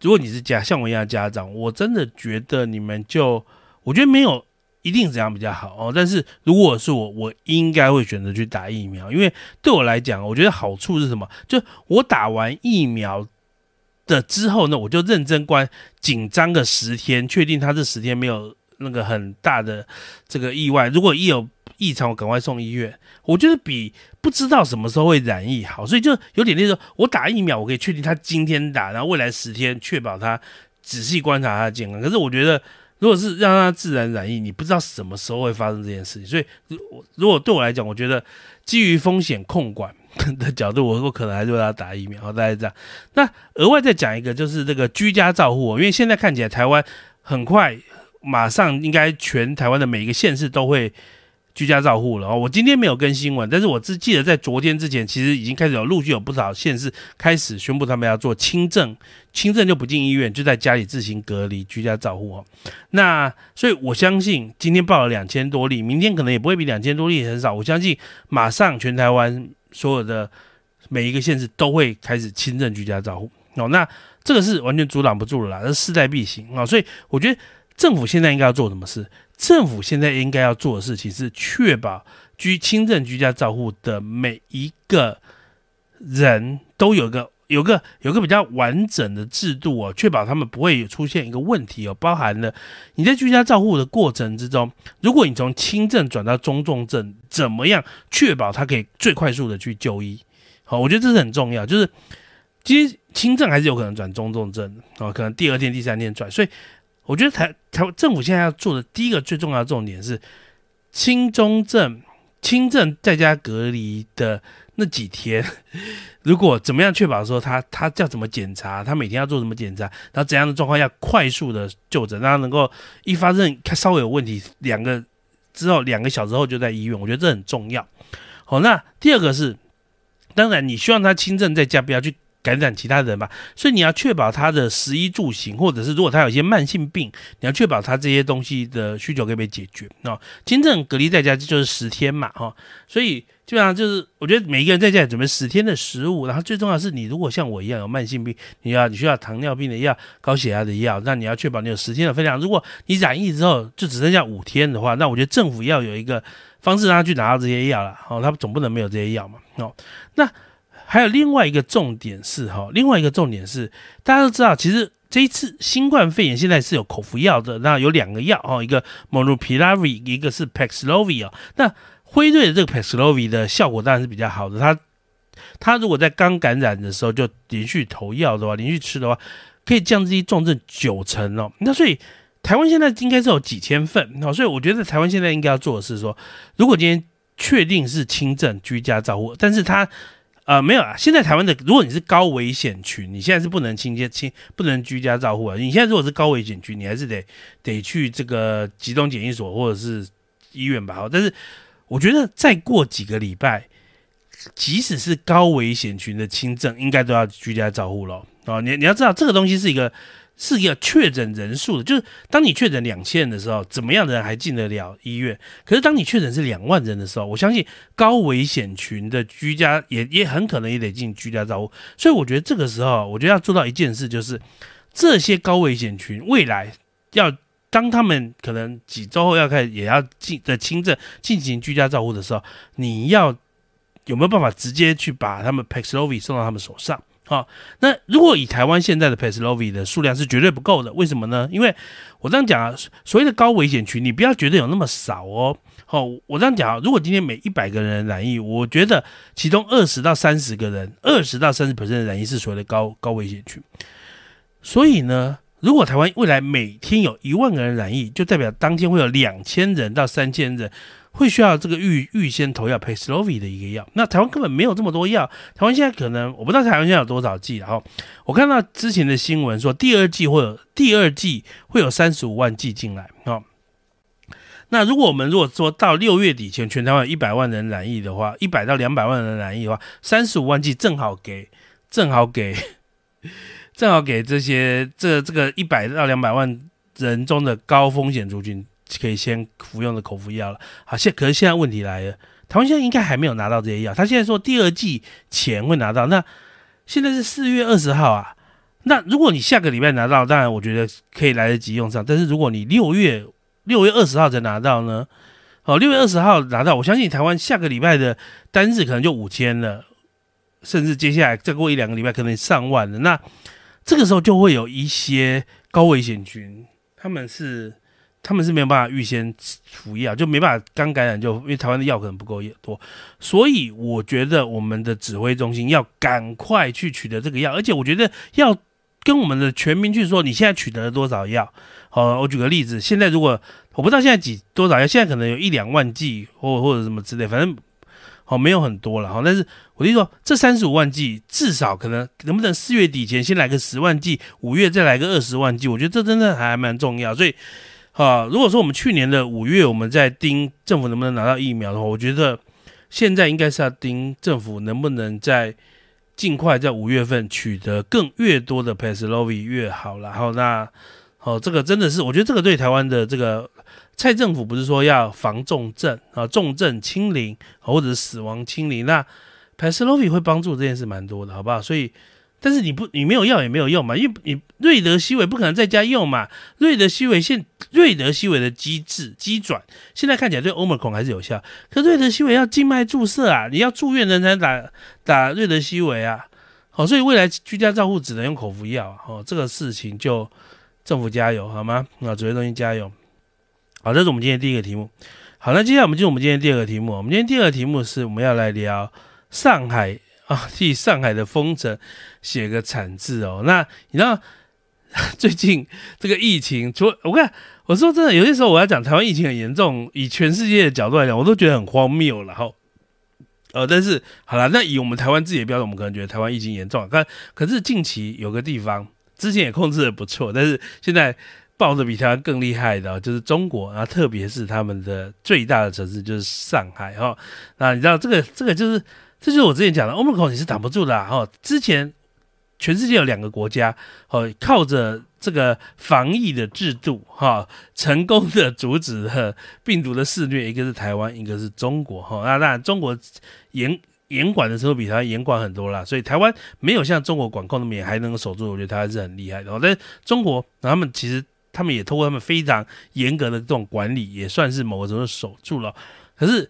如果你是家像我一样的家长，我真的觉得你们就，我觉得没有一定怎样比较好哦。但是如果是我，我应该会选择去打疫苗，因为对我来讲，我觉得好处是什么？就我打完疫苗的之后呢，我就认真观紧张个十天，确定他这十天没有那个很大的这个意外。如果一有异常，我赶快送医院。我觉得比不知道什么时候会染疫好，所以就有点那种，我打疫苗，我可以确定他今天打，然后未来十天确保他仔细观察他的健康。可是我觉得，如果是让他自然染疫，你不知道什么时候会发生这件事情。所以，如果对我来讲，我觉得基于风险控管的角度，我我可能还是会要打疫苗，大概这样。那额外再讲一个，就是这个居家照护，因为现在看起来台湾很快，马上应该全台湾的每一个县市都会居家照护了哦。我今天没有跟新闻，但是我只记得在昨天之前，其实已经开始有陆续有不少县市开始宣布他们要做轻症，轻症就不进医院，就在家里自行隔离居家照护哦。那所以我相信今天报了两千多例，明天可能也不会比两千多例很少。我相信马上全台湾所有的每一个县市都会开始轻症居家照护哦。那这个是完全阻挡不住了啦，这是势在必行啊、哦。所以我觉得政府现在应该要做什么事？政府现在应该要做的事情是确保居轻症居家照护的每一个人都有个有个有个比较完整的制度哦，确保他们不会出现一个问题哦，包含了你在居家照护的过程之中，如果你从轻症转到中重症，怎么样确保他可以最快速的去就医？好，我觉得这是很重要，就是其实轻症还是有可能转中重症哦，可能第二天、第三天转，所以。我觉得台台政府现在要做的第一个最重要的重点是轻中症、轻症在家隔离的那几天，如果怎么样确保说他他要怎么检查，他每天要做什么检查，然后怎样的状况要快速的就诊，让他能够一发生他稍微有问题，两个之后两个小时后就在医院，我觉得这很重要。好，那第二个是，当然你希望他轻症在家不要去感染其他人吧，所以你要确保他的食衣住行，或者是如果他有一些慢性病，你要确保他这些东西的需求可以被解决。哦，轻症隔离在家就是十天嘛，哦，所以基本上就是我觉得每一个人在家里准备十天的食物，然后最重要的是你如果像我一样有慢性病，你要你需要糖尿病的药、高血压的药，那你要确保你有十天的分量。如果你染疫之后就只剩下五天的话，那我觉得政府要有一个方式让他去拿到这些药了，哦，他总不能没有这些药嘛，哦，那。还有另外一个重点是哈，另外一个重点是，大家都知道，其实这一次新冠肺炎现在是有口服药的，那有两个药哈，一个 Molnupiravir， 一个是 Paxlovid 哦。那辉瑞的这个 Paxlovid 的效果当然是比较好的，它它如果在刚感染的时候就连续投药的话，连续吃的话，可以降低重症九成哦。那所以台湾现在应该是有几千份哦，所以我觉得台湾现在应该要做的是说，如果今天确定是轻症居家照护，但是它呃，没有啊。现在台湾的，如果你是高危险群，你现在是不能亲接亲，不能居家照护啊。你现在如果是高危险群，你还是得得去这个集中检疫所或者是医院吧。但是我觉得再过几个礼拜，即使是高危险群的轻症，应该都要居家照护了哦。你你要知道，这个东西是一个。是一个确诊人数的，就是当你确诊两千人的时候，怎么样的人还进得了医院？可是当你确诊是两万人的时候，我相信高危险群的居家也也很可能也得进居家照护。所以我觉得这个时候，我觉得要做到一件事，就是这些高危险群未来要当他们可能几周后要开始也要进的轻症进行居家照护的时候，你要有没有办法直接去把他们 Paxlovid 送到他们手上？好、哦，那如果以台湾现在的 Paxlovid 的数量是绝对不够的，为什么呢？因为我这样讲啊，所谓的高危险群，你不要觉得有那么少哦。好、哦，我这样讲啊，如果今天每一百个人染疫，我觉得其中二十到三十个人，二十到三十 percent 的染疫是所谓的高高危险群。所以呢，如果台湾未来每天有一万个人染疫，就代表当天会有两千人到三千人。会需要这个预预先投药 Paxlovid 的一个药，那台湾根本没有这么多药。台湾现在可能我不知道台湾现在有多少剂，然后我看到之前的新闻说，第二季会有第二季会有三十五万剂进来哦。那如果我们如果说到六月底前，全台湾有一百万人染疫的话，一百到两百万人染疫的话，三十五万剂正好给正好给正好给这些这这个一百到两百万人中的高风险族群。可以先服用的口服药了。好，现可是现在问题来了，台湾现在应该还没有拿到这些药。他现在说第二季前会拿到，那现在是四月二十号啊， 那如果你下个礼拜拿到，当然我觉得可以来得及用上。但是如果你六月六月二十号才拿到呢？哦，六月二十号拿到，我相信台湾下个礼拜的单日可能就五千了，甚至接下来再过一两个礼拜可能上万了。那这个时候就会有一些高危险群，他们是他们是没有办法预先服药，就没办法刚感染就，因为台湾的药可能不够多，所以我觉得我们的指挥中心要赶快去取得这个药，而且我觉得要跟我们的全民去说，你现在取得了多少药？好，我举个例子，现在如果我不知道现在几多少药，现在可能有一两万剂或或者什么之类，反正好没有很多了哈。但是我就说，这三十五万剂至少可能能不能四月底前先来个十万剂，五月再来个二十万剂，我觉得这真的还蛮重要。所以啊，如果说我们去年的五月我们在盯政府能不能拿到疫苗的话，我觉得现在应该是要盯政府能不能在尽快在五月份取得更越多的 Paxlovid 越好啦。好，那哦，这个真的是，我觉得这个对台湾的这个蔡政府不是说要防重症啊，重症清零或者是死亡清零，那 Paxlovid 会帮助这件事蛮多的，好不好？所以，但是你不你没有药也没有用嘛，因为你瑞德西韦不可能在家用嘛，瑞德西韦现瑞德西韦的机制机转现在看起来对 Omicron 还是有效，可瑞德西韦要静脉注射啊，你要住院人才打打瑞德西韦啊，好，所以未来居家照护只能用口服药啊，哦，这个事情就。政府加油好吗？啊，指挥中心加油。好，这是我们今天第一个题目。好，那接下来我们进入我们今天第二个题目。我们今天第二个题目是我们要来聊上海啊，替上海的封城写个惨字哦。那你知道最近这个疫情，除了我看我说真的，有些时候我要讲台湾疫情很严重，以全世界的角度来讲，我都觉得很荒谬了哈。呃，但是好了，那以我们台湾自己的标准，我们可能觉得台湾疫情严重，可可是近期有个地方。之前也控制的不错，但是现在爆的比台湾更厉害的、哦、就是中国，然后特别是他们的最大的城市就是上海哈、哦。那你知道这个这个就是这就是我之前讲的 Omicron 你是挡不住的哈、啊哦。之前全世界有两个国家哦，靠着这个防疫的制度哈、哦，成功的阻止了病毒的肆虐，一个是台湾，一个是中国哈、哦。那当然中国严。严管的时候比台湾严管很多啦，所以台湾没有像中国管控那么严，还能够守住，我觉得台湾是很厉害的、哦。但是中国，他们其实他们也透过他们非常严格的这种管理，也算是某个程度守住了。可是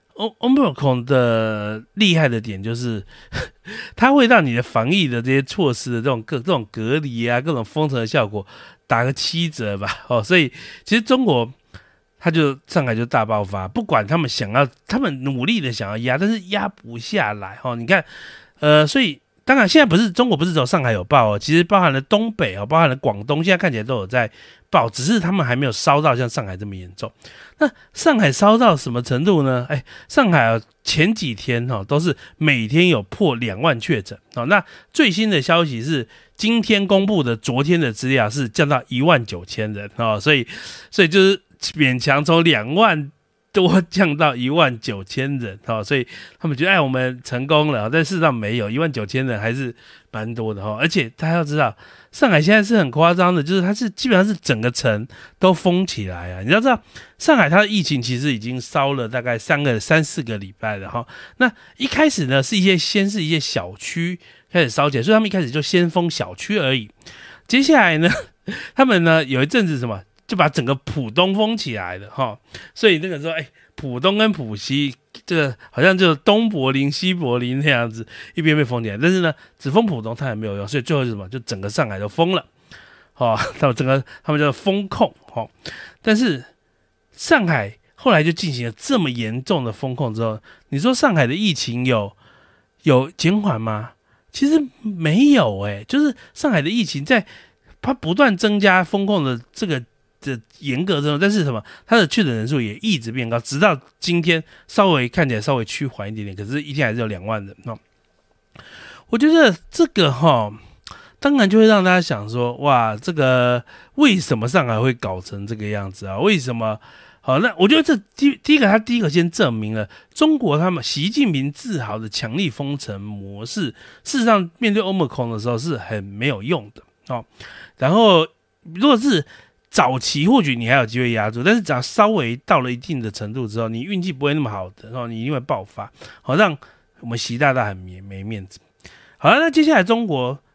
Omicron 的厉害的点就是，它会让你的防疫的这些措施的这种各这种隔离啊，各种封城的效果打个七折吧。哦，所以其实中国。他就上海就大爆发，不管他们想要，他们努力的想要压，但是压不下来哦。你看，呃，所以当然现在不是中国不是只有上海有爆哦，其实包含了东北哦，包含了广东，现在看起来都有在爆，只是他们还没有烧到像上海这么严重。那上海烧到什么程度呢？哎，上海啊前几天哦都是每天有破两万确诊哦。那最新的消息是今天公布的，昨天的资料是降到一万九千人哦，所以所以就是。勉强从两万多降到一万九千人、哦、所以他们觉得哎我们成功了，但事实上没有，一万九千人还是蛮多的、哦、而且大家要知道上海现在是很夸张的，就是它是基本上是整个城都封起来啊。你要知道上海它的疫情其实已经烧了大概三个三四个礼拜了、哦、那一开始呢是一些先是一些小区开始烧起来，所以他们一开始就先封小区而已，接下来呢他们呢有一阵子什么就把整个浦东封起来了哈，所以那个时候，哎，浦东跟浦西这个好像就东柏林、西柏林那样子，一边被封起来。但是呢，只封浦东它也没有用，所以最后是什么？就整个上海都封了，哦，他们整个他们叫封控，哦。但是上海后来就进行了这么严重的封控之后，你说上海的疫情有有减缓吗？其实没有哎、欸，就是上海的疫情在它不断增加封控的这个。的严格之后，但是什么？它的确诊人数也一直变高，直到今天稍微看起来稍微趋缓一点点，可是一天还是有两万人哦。我觉得这个哈、哦，当然就会让大家想说，哇，这个为什么上海会搞成这个样子啊？为什么？好，那我觉得这第第一个，他第一个先证明了中国他们习近平自豪的强力封城模式，事实上面对 Omicron 的时候是很没有用的哦。然后如果是早期或许你还有机会压住，但是只要稍微到了一定的程度之后，你运气不会那么好的，然后你一定会爆发，好让我们习大大很没没面子。好了，那接下来中国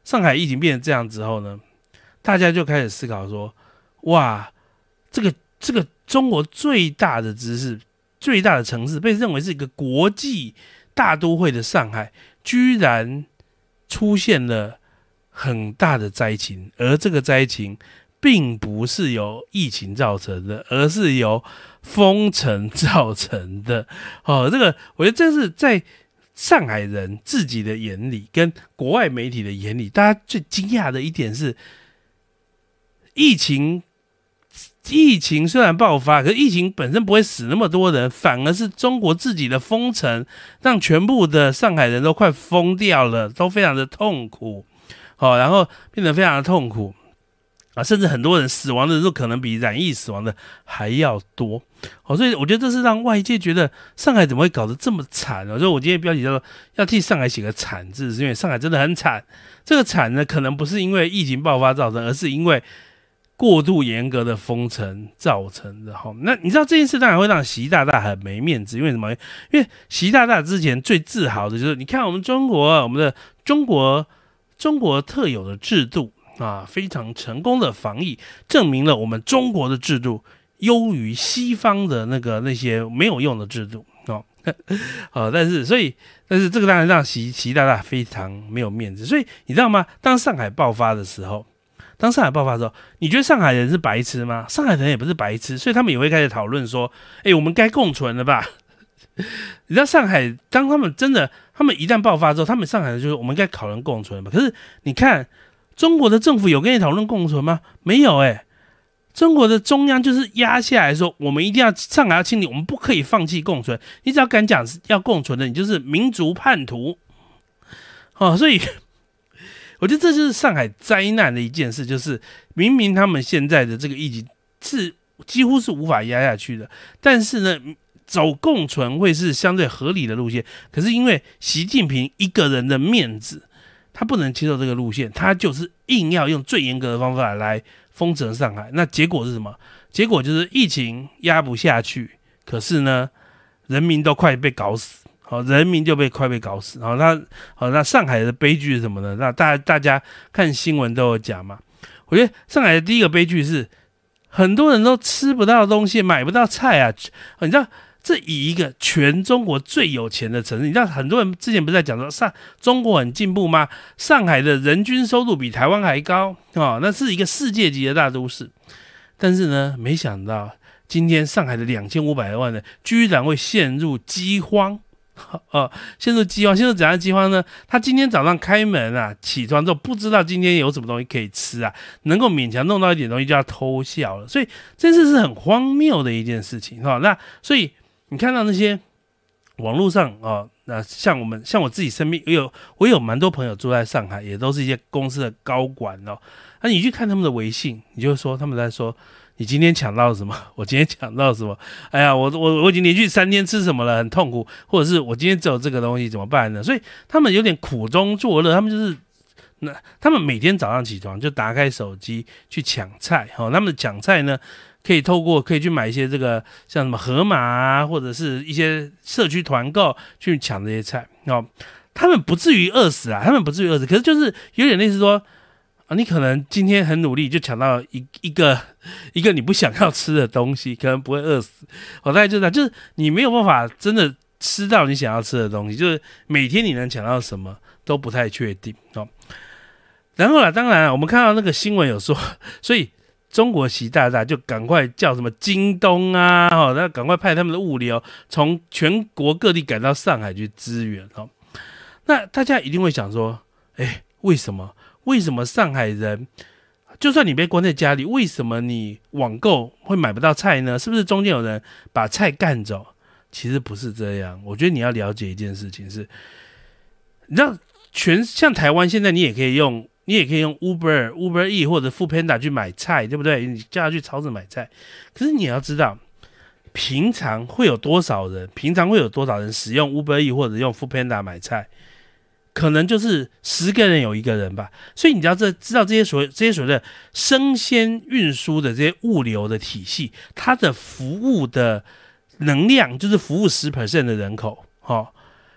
上海疫情变成这样之后呢，大家就开始思考说，哇，这个这个中国最大的知识、最大的城市，被认为是一个国际大都会的上海，居然出现了很大的灾情，而这个灾情并不是由疫情造成的，而是由封城造成的。哦，这个我觉得这是在上海人自己的眼里，跟国外媒体的眼里，大家最惊讶的一点是，疫情疫情虽然爆发，可是疫情本身不会死那么多人，反而是中国自己的封城，让全部的上海人都快疯掉了，都非常的痛苦。好、哦，然后变得非常的痛苦啊，甚至很多人死亡的人数可能比染疫死亡的还要多。好、哦，所以我觉得这是让外界觉得上海怎么会搞得这么惨呢、哦？所以我今天标题叫做要替上海写个惨字，是因为上海真的很惨。这个惨呢，可能不是因为疫情爆发造成，而是因为过度严格的封城造成的。齁，那你知道这件事当然会让习大大很没面子，因为什么？因为习大大之前最自豪的就是，你看我们中国，我们的中国中国特有的制度啊，非常成功的防疫，证明了我们中国的制度优于西方的那个那些没有用的制度哦。呃，但是所以，但是这个当然让习习大大非常没有面子。所以你知道吗？当上海爆发的时候，当上海爆发的时候，你觉得上海人是白痴吗？上海人也不是白痴，所以他们也会开始讨论说：“哎，我们该共存了吧？”你知道上海，当他们真的，他们一旦爆发之后，他们上海人就说：“我们应该讨论共存吧。”可是你看，中国的政府有跟你讨论共存吗？没有哎、欸。中国的中央就是压下来说，我们一定要上海要清理，我们不可以放弃共存。你只要敢讲要共存的，你就是民族叛徒。哦，所以我觉得这就是上海灾难的一件事，就是明明他们现在的这个疫情是几乎是无法压下去的，但是呢，走共存会是相对合理的路线。可是因为习近平一个人的面子，他不能接受这个路线，他就是硬要用最严格的方法来封城上海。那结果是什么？结果就是疫情压不下去，可是呢，人民都快被搞死。好，人民就被快被搞死。好，那好，那上海的悲剧是什么呢？那大大家看新闻都有讲嘛。我觉得上海的第一个悲剧是，很多人都吃不到东西，买不到菜啊。你知道，这以一个全中国最有钱的城市，你知道很多人之前不是在讲说上中国很进步吗？上海的人均收入比台湾还高哦，那是一个世界级的大都市。但是呢，没想到今天上海的两千五百万人居然会陷入饥荒。哦，陷入饥荒，陷入怎样的饥荒呢？他今天早上开门啊，起床之后不知道今天有什么东西可以吃啊，能够勉强弄到一点东西就要偷笑了。所以这件事是很荒谬的一件事情哈、哦。那所以你看到那些网络上哦，那像我们像我自己身边也有，我有蛮多朋友住在上海，也都是一些公司的高管哦。那你去看他们的微信，你就说他们在说。你今天抢到什么？我今天抢到什么？哎呀，我我我已经连续三天吃什么了，很痛苦，或者是我今天只有这个东西怎么办呢？所以他们有点苦中作乐，他们就是那他们每天早上起床就打开手机去抢菜，哦，他们抢菜呢可以透过可以去买一些这个像什么盒马啊，或者是一些社区团购去抢这些菜，哦，他们不至于饿死啊，他们不至于饿死，可是就是有点类似说。啊，你可能今天很努力就抢到一一个一个你不想要吃的东西，可能不会饿死。我、哦、大概就这样，就是你没有办法真的吃到你想要吃的东西，就是每天你能抢到什么都不太确定哦。然后啦，当然我们看到那个新闻有说，所以中国习大大就赶快叫什么京东啊，哦，那赶快派他们的物流从全国各地赶到上海去支援哦。那大家一定会想说，哎，为什么？为什么上海人，就算你被关在家里，为什么你网购会买不到菜呢？是不是中间有人把菜干走？其实不是这样。我觉得你要了解一件事情是，你知道全像台湾现在你也可以用，你也可以用 Uber、Uber E 或者 Foodpanda 去买菜，对不对？你叫他去超市买菜。可是你要知道，平常会有多少人？平常会有多少人使用 Uber E 或者用 Foodpanda 买菜？可能就是十个人有一个人吧，所以你知道这知道这些所谓这些所谓的生鲜运输的这些物流的体系，它的服务的能量就是服务 百分之十 的人口，哦，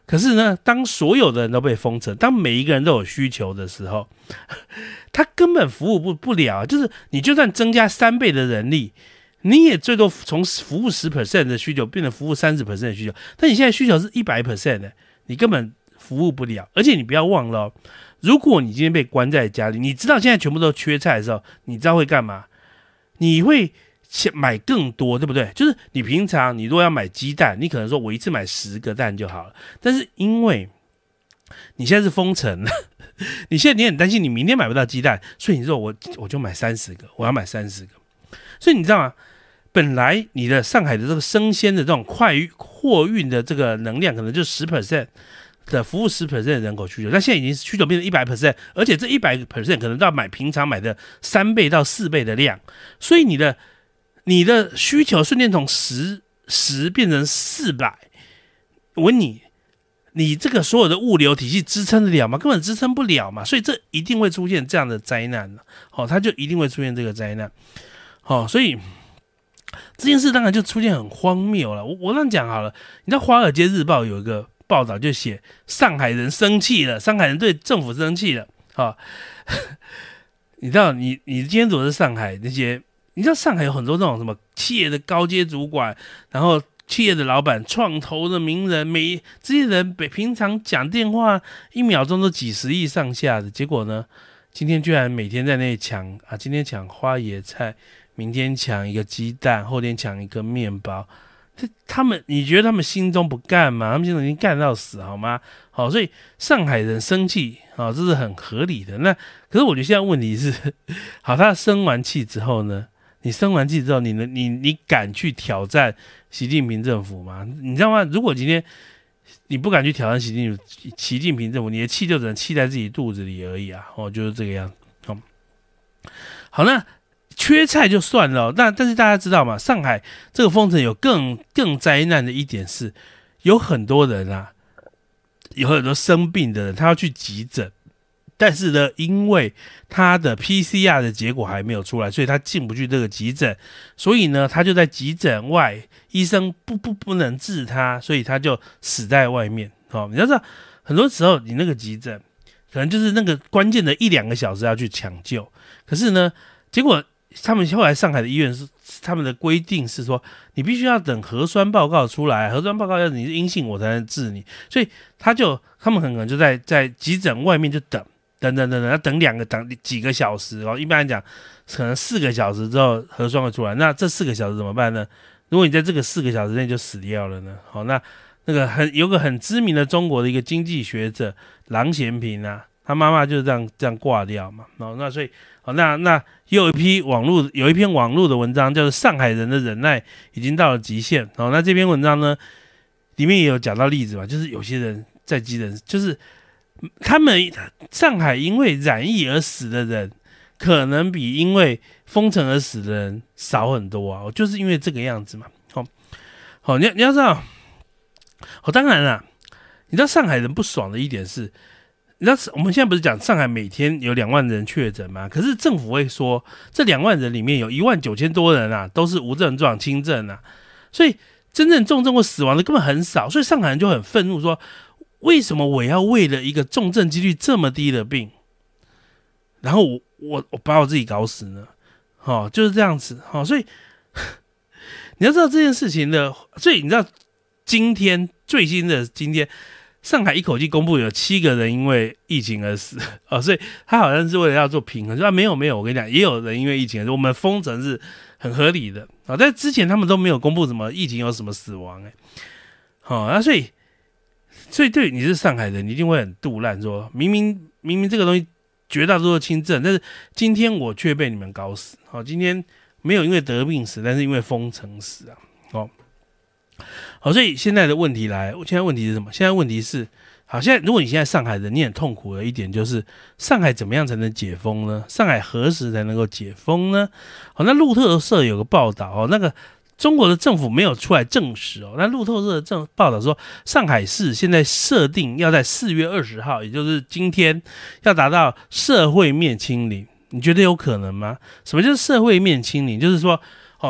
可是呢，当所有的人都被封城，当每一个人都有需求的时候，他根本服务不不了。就是你就算增加三倍的人力，你也最多从服务 百分之十 的需求变成服务 百分之三十 的需求。但你现在需求是 百分之一百 的，你根本服务不了。而且你不要忘了、哦，如果你今天被关在家里，你知道现在全部都缺菜的时候，你知道会干嘛？你会买更多，对不对？就是你平常你如果要买鸡蛋，你可能说我一次买十个蛋就好了。但是因为你现在是封城了，你现在你很担心你明天买不到鸡蛋，所以你说我我就买三十个，我要买三十个。所以你知道吗？本来你的上海的这个生鲜的这种快货运的这个能量，可能就 百分之十 的服务 百分之十 的人口需求，但现在已经需求变成 百分之一百， 而且这 百分之一百 可能都要买平常买的三倍到四倍的量，所以你的你的需求瞬间从十十变成四百，我问你，你这个所有的物流体系支撑得了吗？根本支撑不了嘛，所以这一定会出现这样的灾难，哦，它就一定会出现这个灾难，哦，所以这件事当然就出现很荒谬了。我我这样讲好了，你知道《华尔街日报》有一个报道就写上海人生气了，上海人对政府生气了，哦，你知道你你今天如果是上海那些。你知道上海有很多那种什么企业的高阶主管，然后企业的老板、创投的名人，每这些人平常讲电话一秒钟都几十亿上下的，结果呢，今天居然每天在那里抢啊，今天抢花椰菜，明天抢一个鸡蛋，后天抢一个面包，他们你觉得他们心中不干吗？他们心中已经干到死好吗？好，所以上海人生气啊，这是很合理的。那可是我觉得现在问题是，好，他生完气之后呢？你生完气之后，你你你敢去挑战习近平政府吗？你知道吗？如果今天你不敢去挑战习近习近平政府，你的气就只能气在自己肚子里而已啊！哦，就是这个样子。哦、好，那缺菜就算了、哦，那但是大家知道吗？上海这个封城有更更灾难的一点是，有很多人啊，有很多生病的人，他要去急诊。但是呢，因为他的 P C R 的结果还没有出来，所以他进不去这个急诊，所以呢，他就在急诊外，医生不不不能治他，所以他就死在外面。哦，你要知道，很多时候你那个急诊，可能就是那个关键的一两个小时要去抢救，可是呢，结果他们后来上海的医院是他们的规定是说，你必须要等核酸报告出来，核酸报告要你是阴性，我才能治你，所以他就他们可能就在在急诊外面就等。等等等等，要等两个等几个小时哦。一般来讲，可能四个小时之后核酸会出来。那这四个小时怎么办呢？如果你在这个四个小时内就死掉了呢？好，那那个很有个很知名的中国的一个经济学者郎咸平啊，他妈妈就是这样这样挂掉嘛。哦，那所以哦，那那也有一批网络有一篇网络的文章叫做《上海人的忍耐已经到了极限》。哦，那这篇文章呢，里面也有讲到例子嘛，就是有些人在急诊，就是。他们上海因为染疫而死的人，可能比因为封城而死的人少很多啊，就是因为这个样子嘛。好，好，你你要知道，哦，当然啦，你知道上海人不爽的一点是，你知道我们现在不是讲上海每天有两万人确诊吗？可是政府会说，这两万人里面有一万九千多人啊，都是无症状、轻症啊，所以真正重症或死亡的根本很少，所以上海人就很愤怒说。为什么我要为了一个重症几率这么低的病，然后我我我把我自己搞死呢？哦，就是这样子。哦，所以你要知道这件事情的，所以你知道今天最新的今天，上海一口气公布有七个人因为疫情而死。哦，所以他好像是为了要做平衡，说、啊、没有没有，我跟你讲，也有人因为疫情而死，我们封城是很合理的。啊、哦，在之前他们都没有公布什么疫情有什么死亡、欸，哎，好，那所以。所以对你是上海人，你一定会很杜烂，说明明明明这个东西绝大多数轻症，但是今天我却被你们搞死。好，今天没有因为得病死，但是因为封城死啊。好，好，所以现在的问题来，现在问题是什么？现在问题是，好，现在如果你现在上海人，你很痛苦的一点就是，上海怎么样才能解封呢？上海何时才能够解封呢？好，那路透社有个报道哦，那个。中国的政府没有出来证实哦，那路透社的报道说，上海市现在设定要在四月二十号，也就是今天，要达到社会面清零。你觉得有可能吗？什么叫社会面清零？就是说，哦，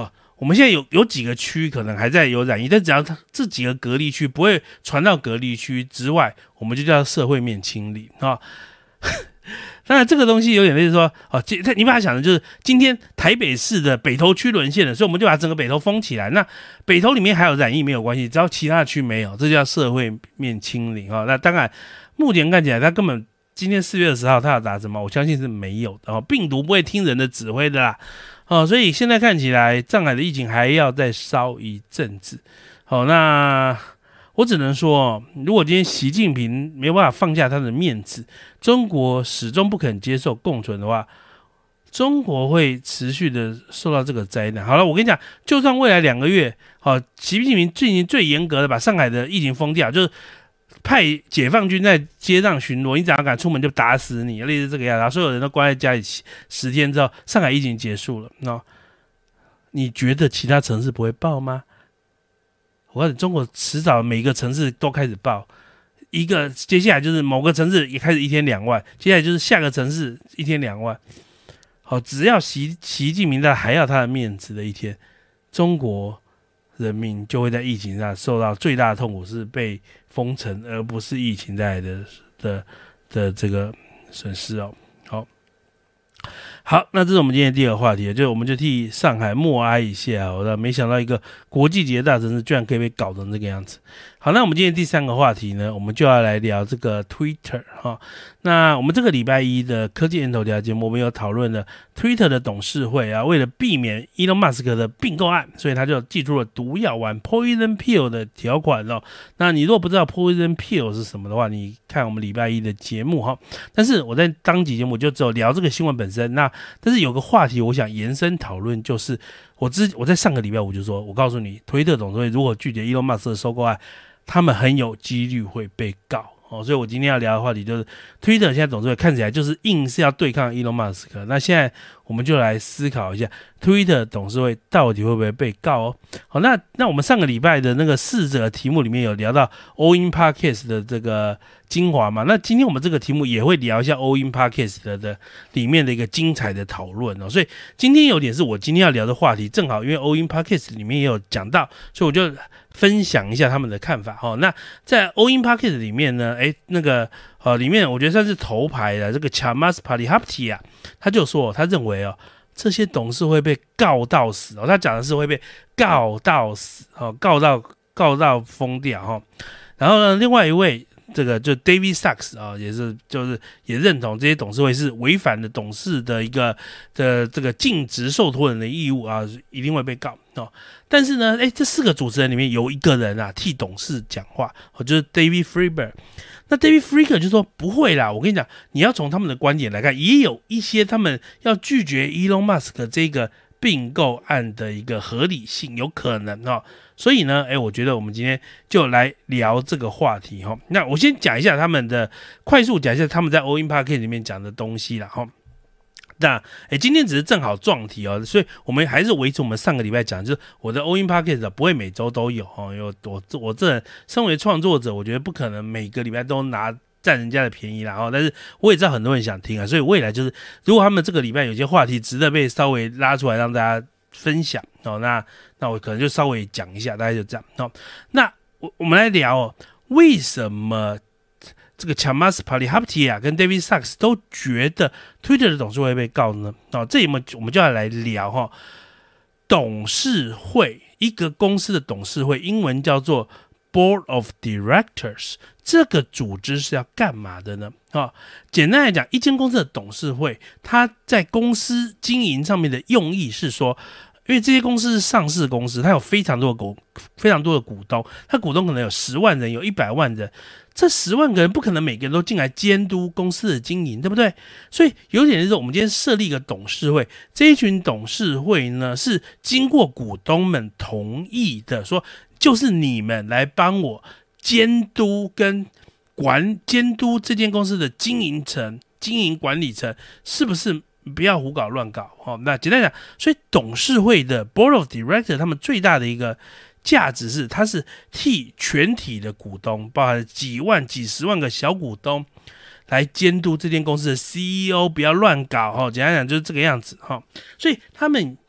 我们现在有有几个区可能还在有染疫，但只要这几个隔离区不会传到隔离区之外，我们就叫社会面清理啊。当然，这个东西有点类似说，哦，你把它想的就是今天台北市的北投区沦陷了，所以我们就把整个北投封起来。那北投里面还有染疫没有关系，只要其他的区没有，这叫社会面清零啊。那当然，目前看起来，他根本今天四月二十号他要打什么，我相信是没有的。哦，病毒不会听人的指挥的啦。哦，所以现在看起来，上海的疫情还要再烧一阵子。好，那我只能说，如果今天习近平没有办法放下他的面子，中国始终不肯接受共存的话，中国会持续的受到这个灾难。好了，我跟你讲，就算未来两个月，好，习近平进行最严格的把上海的疫情封掉，就是派解放军在街上巡逻，你只要敢出门就打死你，类似这个样子，然后所有人都关在家里十天之后，上海疫情结束了。那你觉得其他城市不会爆吗？我告诉你，中国迟早每个城市都开始爆，一个接下来就是某个城市也开始一天两万，接下来就是下个城市一天两万。好，只要习习近平在还要他的面子的一天，中国人民就会在疫情上受到最大的痛苦，是被封城，而不是疫情带来的的的这个损失哦。好。好，那这是我们今天的第二个话题，就是我们就替上海默哀一下哦，没想到一个国际级的大城市居然可以被搞成这个样子。好，那我们今天第三个话题呢，我们就要来聊这个 Twitter 哈。那我们这个礼拜一的科技人头条节目，我们有讨论了 Twitter 的董事会啊，为了避免 Elon Musk 的并购案，所以他就祭出了毒药丸 Poison Pill 的条款哦。那你如果不知道 Poison Pill 是什么的话，你看我们礼拜一的节目哈。但是我在当集节目就只有聊这个新闻本身，那但是有个话题我想延伸讨论，就是我之我在上个礼拜五就说，我告诉你，推特董事会如果拒绝 Elon Musk 的收购案，他们很有几率会被告哦。所以我今天要聊的话题就是，推特现在董事会看起来就是硬是要对抗 Elon Musk。那现在我们就来思考一下，推特董事会到底会不会被告哦？好，那那我们上个礼拜的那个四则题目里面有聊到 All In Podcast 的这个精华嘛？那今天我们这个题目也会聊一下 All In Podcast 的, 的里面的一个精彩的讨论哦。所以今天有点是我今天要聊的话题，正好因为 All In Podcast 里面也有讲到，所以我就分享一下他们的看法哦。那在 All In Podcast 里面呢，哎，那个呃里面我觉得算是头牌的这个 Chamath Palihapitiya 啊，他就说他认为哦，这些董事会被告到死哦，他讲的是会被告到死哦，告到告到疯掉哈、哦。然后呢，另外一位这个就 David Sachs 啊、哦，也是就是也认同这些董事会是违反了董事的一个的这个尽职受托人的义务啊，一定会被告哦。但是呢，哎，这四个主持人里面有一个人啊替董事讲话，哦，就是 David Friedberg。那 David Friedberg 就说不会啦，我跟你讲，你要从他们的观点来看，也有一些他们要拒绝 Elon Musk 这个并购案的一个合理性，有可能哦。所以呢，哎，我觉得我们今天就来聊这个话题哈、哦。那我先讲一下他们的，快速讲一下他们在 All In Podcast 里面讲的东西啦哈。那哎，今天只是正好撞题哦，所以我们还是维持我们上个礼拜讲，就是我的 All In Podcast 不会每周都有哦，因为我我这人身为创作者，我觉得不可能每个礼拜都拿占人家的便宜啦哦。但是我也知道很多人想听啊，所以未来就是如果他们这个礼拜有些话题值得被稍微拉出来让大家分享哦，那那我可能就稍微讲一下，大概就这样哦。那我我们来聊哦，为什么这个 Chamath Palihapitiya 跟 David Sachs 都觉得 Twitter 的董事会被告呢？哦，这里我们就要来聊哈、哦，董事会，一个公司的董事会，英文叫做 Board of Directors， 这个组织是要干嘛的呢？哦，简单来讲，一间公司的董事会，它在公司经营上面的用意是说，因为这些公司是上市公司，它有非常多的股，非常多的股东，它股东可能有十万人，有一百万人，这十万个人不可能每个人都进来监督公司的经营，对不对？所以有点就是我们今天设立一个董事会，这一群董事会呢是经过股东们同意的，说就是你们来帮我监督跟管监督这间公司的经营层、经营管理层是不是不要胡搞乱搞、哦、那简单讲，所以董事会的 Board of Directors 他们最大的一个价值是，它是替全体的股东，包含几万、几十万个小股东，来监督这间公司的 C E O 不要乱搞、哦、简单讲就是这个样子、哦、所以他们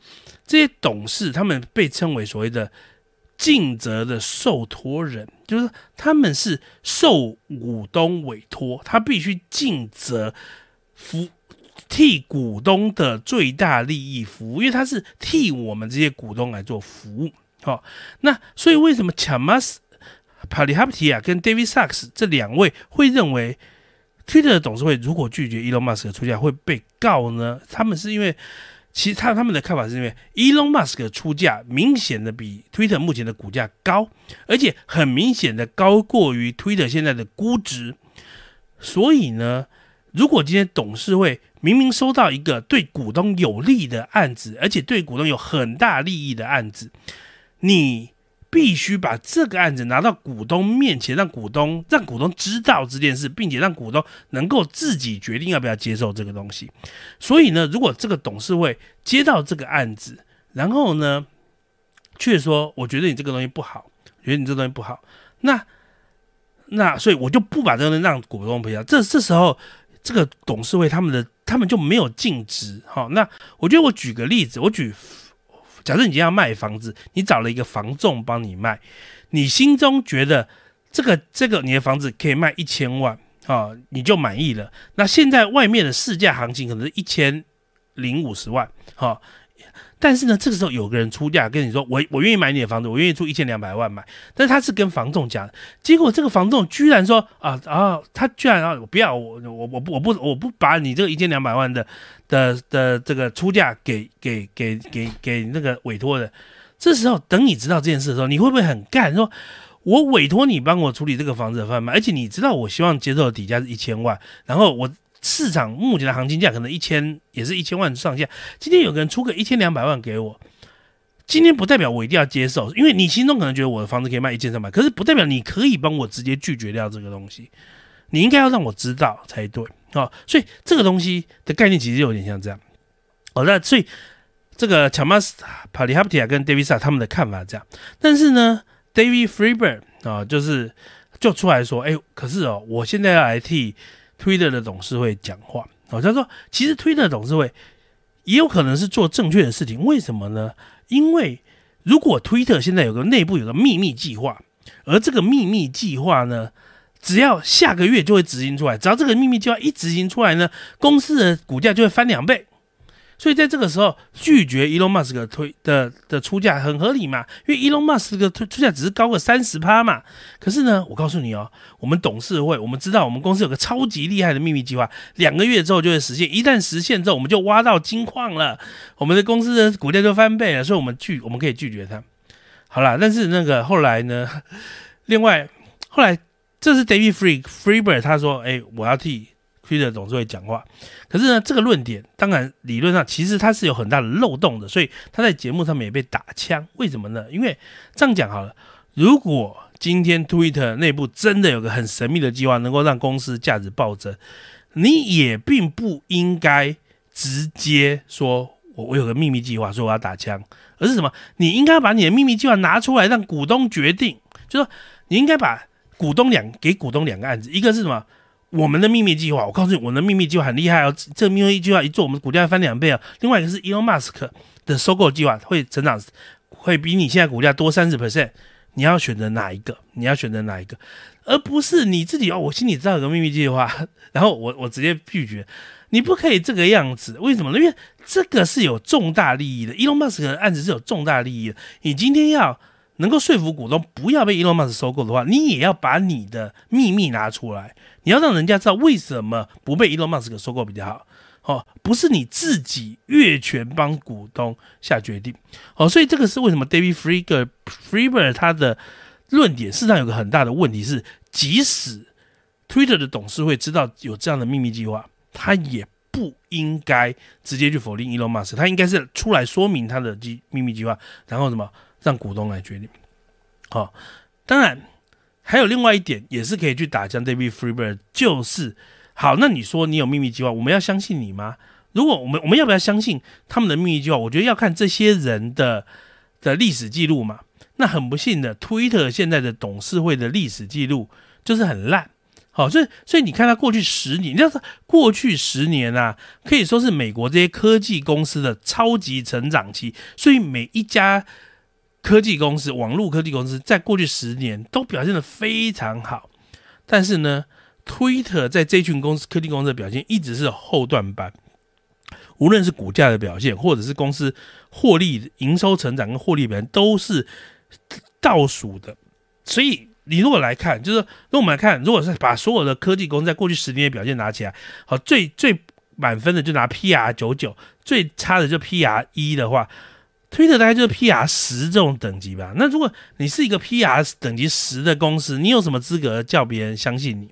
这些董事他们被称为所谓的尽责的受托人，就是他们是受股东委托，他必须尽责服替股东的最大利益服务，因为他是替我们这些股东来做服务。哦、那所以为什么 Chamath Palihapitiya 跟 David Sacks 这两位会认为 Twitter 的董事会如果拒绝 Elon Musk 的出价会被告呢？他们是因为其实他他们的看法是因为 Elon Musk 的出价明显的比 Twitter 目前的股价高，而且很明显的高过于 Twitter 现在的估值。所以呢，如果今天董事会明明收到一个对股东有利的案子，而且对股东有很大利益的案子，你必须把这个案子拿到股东面前，让股东让股东知道这件事，并且让股东能够自己决定要不要接受这个东西。所以呢，如果这个董事会接到这个案子，然后呢，却说我觉得你这个东西不好，觉得你这个东西不好，那那所以我就不把这个东西让股东赔偿。这这时候这个董事会他们的他们就没有尽职。好，那我觉得我举个例子，我举。假设你今天要卖房子，你找了一个房仲帮你卖，你心中觉得这个这个你的房子可以卖一千万、哦、你就满意了。那现在外面的市价行情可能是一千零五十万、哦，但是呢，这个时候有个人出价跟你说，我我愿意买你的房子，我愿意出一千两百万买，但是他是跟房仲讲的，结果这个房仲居然说啊啊，他居然啊，我不要，我我我不我不我不把你这个一千两百万的的的这个出价给给给给给那个委托的。这时候等你知道这件事的时候，你会不会很干？说我委托你帮我处理这个房子的贩卖，而且你知道我希望接受的底价是一千万，然后我市场目前的行情价可能一千也是一千万上下，今天有个人出个一千两百万给我，今天不代表我一定要接受，因为你心中可能觉得我的房子可以卖一千三百，可是不代表你可以帮我直接拒绝掉这个东西，你应该要让我知道才对、哦、所以这个东西的概念其实有点像这样。哦，那所以这个 Chamath Palihapitiya 跟 David Sacks 他们的看法这样，但是呢 David Friedberg、哦、就是就出来说，哎，可是哦，我现在要来替 Twitter 的董事会讲话。哦，他说，其实 Twitter 的董事会也有可能是做正确的事情，为什么呢？因为如果 Twitter 现在有个内部有个秘密计划，而这个秘密计划呢，只要下个月就会执行出来，只要这个秘密计划一执行出来呢，公司的股价就会翻两倍。所以在这个时候拒绝 Elon Musk 的推 的, 的出价很合理嘛，因为 Elon Musk 的出价只是高个 百分之三十 嘛。可是呢，我告诉你哦，我们董事会我们知道我们公司有个超级厉害的秘密计划，两个月之后就会实现，一旦实现之后我们就挖到金矿了，我们的公司的股价就翻倍了，所以我们拒我们可以拒绝它。好啦，但是那个后来呢，另外后来这是 David Friedberg 他说，哎，我要替Twitter 董事会讲话，可是呢，这个论点当然理论上其实它是有很大的漏洞的，所以他在节目上面也被打枪。为什么呢？因为这样讲好了，如果今天 Twitter 内部真的有个很神秘的计划，能够让公司价值暴增，你也并不应该直接说我我有个秘密计划，所以我要打枪，而是什么？你应该把你的秘密计划拿出来，让股东决定。就说你应该把股东两给股东两个案子，一个是什么？我们的秘密计划，我告诉你，我的秘密计划很厉害哦，这个秘密计划一做，我们股价翻两倍哦。另外一个是 Elon Musk 的收购计划，会成长，会比你现在股价多 百分之三十， 你要选择哪一个？你要选择哪一个？而不是你自己哦，我心里知道有个秘密计划，然后我我直接拒绝。你不可以这个样子，为什么呢？因为这个是有重大利益的 ，Elon Musk 的案子是有重大利益的。你今天要能够说服股东不要被 Elon Musk 收购的话，你也要把你的秘密拿出来，你要让人家知道为什么不被 Elon Musk 收购比较好。哦，不是你自己越权帮股东下决定。哦，所以这个是为什么 David Friedberg Friedberg 他的论点事实上有个很大的问题是，即使 Twitter 的董事会知道有这样的秘密计划，他也不应该直接去否定 Elon Musk， 他应该是出来说明他的秘密计划，然后什么让股东来决定。哦，当然还有另外一点也是可以去打枪 David Friedberg， 就是好，那你说你有秘密计划，我们要相信你吗？如果我们我们要不要相信他们的秘密计划？我觉得要看这些人的的历史记录嘛。那很不幸的 ，Twitter 现在的董事会的历史记录就是很烂。 好，所以所以你看它过去十年，你知道过去十年啊，可以说是美国这些科技公司的超级成长期，所以每一家科技公司、网络科技公司在过去十年都表现得非常好。但是呢 ，Twitter 在这群公司科技公司的表现一直是后段班，无论是股价的表现，或者是公司获利、营收成长跟获利表现，都是倒数的。所以你如果来看，就是说，如果我们来看，如果是把所有的科技公司在过去十年的表现拿起来，好，最最满分的就拿 P R 九十九，最差的就 P R 一的话，Twitter 大概就是 P R 十这种等级吧。那如果你是一个 P R 等级十的公司，你有什么资格叫别人相信你？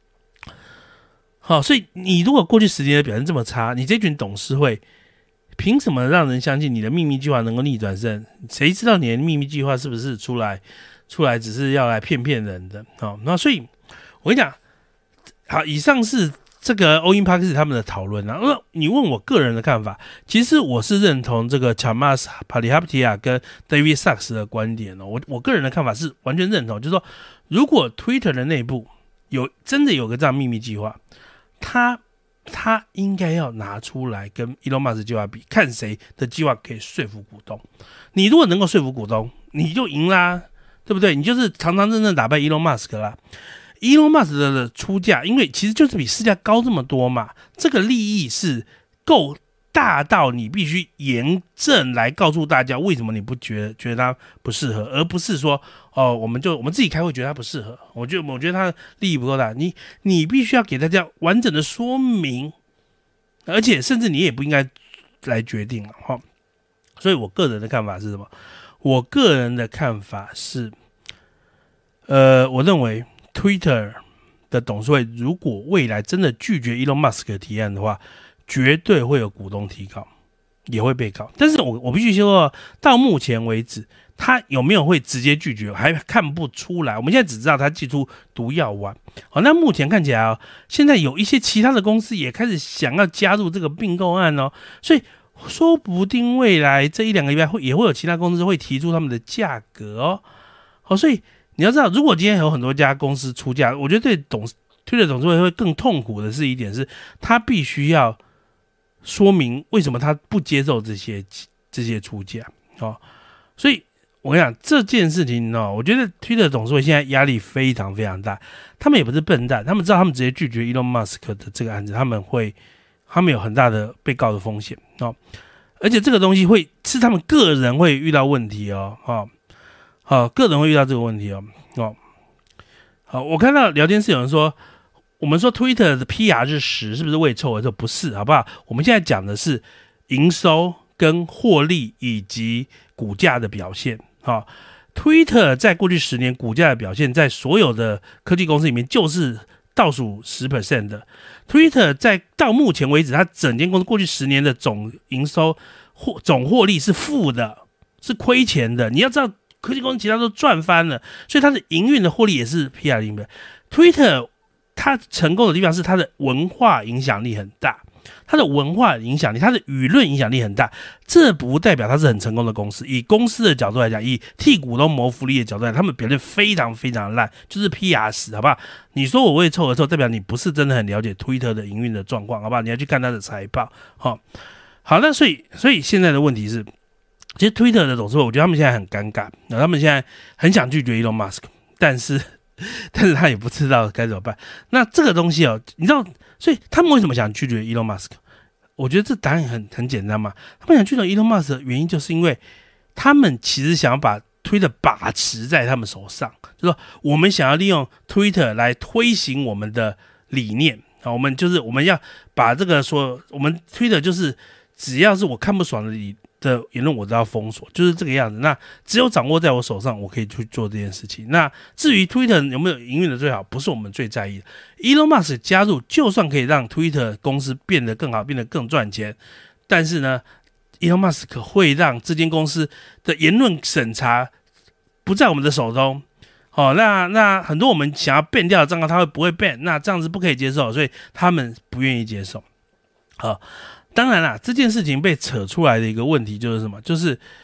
好，所以你如果过去十年的表现这么差，你这群董事会凭什么让人相信你的秘密计划能够逆转胜？谁知道你的秘密计划是不是出来？出来只是要来骗骗人的，哦，那所以我跟你讲，好，以上是这个 All In Podcast 他们的讨论啊。那你问我个人的看法，其实我是认同这个 Chamath Palihapitiya 跟 David Sacks 的观点哦。我我个人的看法是完全认同，就是说，如果 Twitter 的内部有真的有个这样秘密计划，他他应该要拿出来跟 Elon Musk 计划比，看谁的计划可以说服股东。你如果能够说服股东，你就赢啦。对不对？你就是堂堂正正打败 Elon Musk 啦。Elon Musk 的出价，因为其实就是比市价高这么多嘛，这个利益是够大到你必须严正来告诉大家为什么你不觉得觉得它不适合，而不是说哦，我们就我们自己开会觉得它不适合。我觉得我觉得它的利益不够大，你你必须要给大家完整的说明，而且甚至你也不应该来决定了哈。所以我个人的看法是什么？我个人的看法是，呃，我认为 Twitter 的董事会如果未来真的拒绝 Elon Musk 的提案的话，绝对会有股东提告，也会被告。但是我我必须说，到目前为止，他有没有会直接拒绝，还看不出来。我们现在只知道他寄出毒药丸。好，那目前看起来哦，现在有一些其他的公司也开始想要加入这个并购案哦，所以说不定未来这一两个礼拜会也会有其他公司会提出他们的价格哦。好，所以你要知道，如果今天有很多家公司出价，我觉得对董推特董事会会更痛苦的是一点是，他必须要说明为什么他不接受这些这些出价哦。所以我跟你讲这件事情哦，我觉得推特董事会现在压力非常非常大，他们也不是笨蛋，他们知道他们直接拒绝 Elon Musk 的这个案子，他们会。他们有很大的被告的风险哦，而且这个东西会是他们个人会遇到问题哦，哦，好，个人会遇到这个问题哦，哦，好，我看到聊天室有人说，我们说 Twitter 的 P R 是十，是不是喂臭？我说不是，好不好？我们现在讲的是营收跟获利以及股价的表现，好、哦、，Twitter 在过去十年股价的表现，在所有的科技公司里面就是倒数 百分之十 的。Twitter 在到目前为止，它整间公司过去十年的总营收或总获利是负的，是亏钱的。你要知道，科技公司其他都赚翻了，所以它的营运的获利也是 P R 零 倍。Twitter 它成功的地方是它的文化影响力很大，它的文化影响力，它的舆论影响力很大。这不代表它是很成功的公司。以公司的角度来讲，以替股东谋福利的角度来讲，他们表现非常非常烂，就是 P R 十，好不好？你说我为臭而臭，代表你不是真的很了解 Twitter 的营运的状况，好不好？你要去看它的财报。好，好，那所以所以现在的问题是，其实 Twitter 的董事会，我觉得他们现在很尴尬，他们现在很想拒绝 Elon Musk， 但是但是他也不知道该怎么办。那这个东西哦，你知道，所以他们为什么想拒绝 Elon Musk？ 我觉得这答案很很简单嘛。他们想拒绝 Elon Musk 的原因，就是因为他们其实想要把 Twitter 把持在他们手上，就是说我们想要利用 Twitter 来推行我们的理念啊，我们就是我们要把这个说，我们 Twitter 就是只要是我看不爽的理的言论，我都要封锁，就是这个样子。那只有掌握在我手上，我可以去做这件事情。那至于 Twitter 有没有营运的最好，不是我们最在意的。Elon Musk 加入，就算可以让 Twitter 公司变得更好，变得更赚钱，但是呢 ，Elon Musk 会让这间公司的言论审查不在我们的手中。哦，那那很多我们想要 ban 掉的账号，他会不会 ban？ 那这样子不可以接受，所以他们不愿意接受。好。当然啦，这件事情被扯出来的一个问题就是什么？就是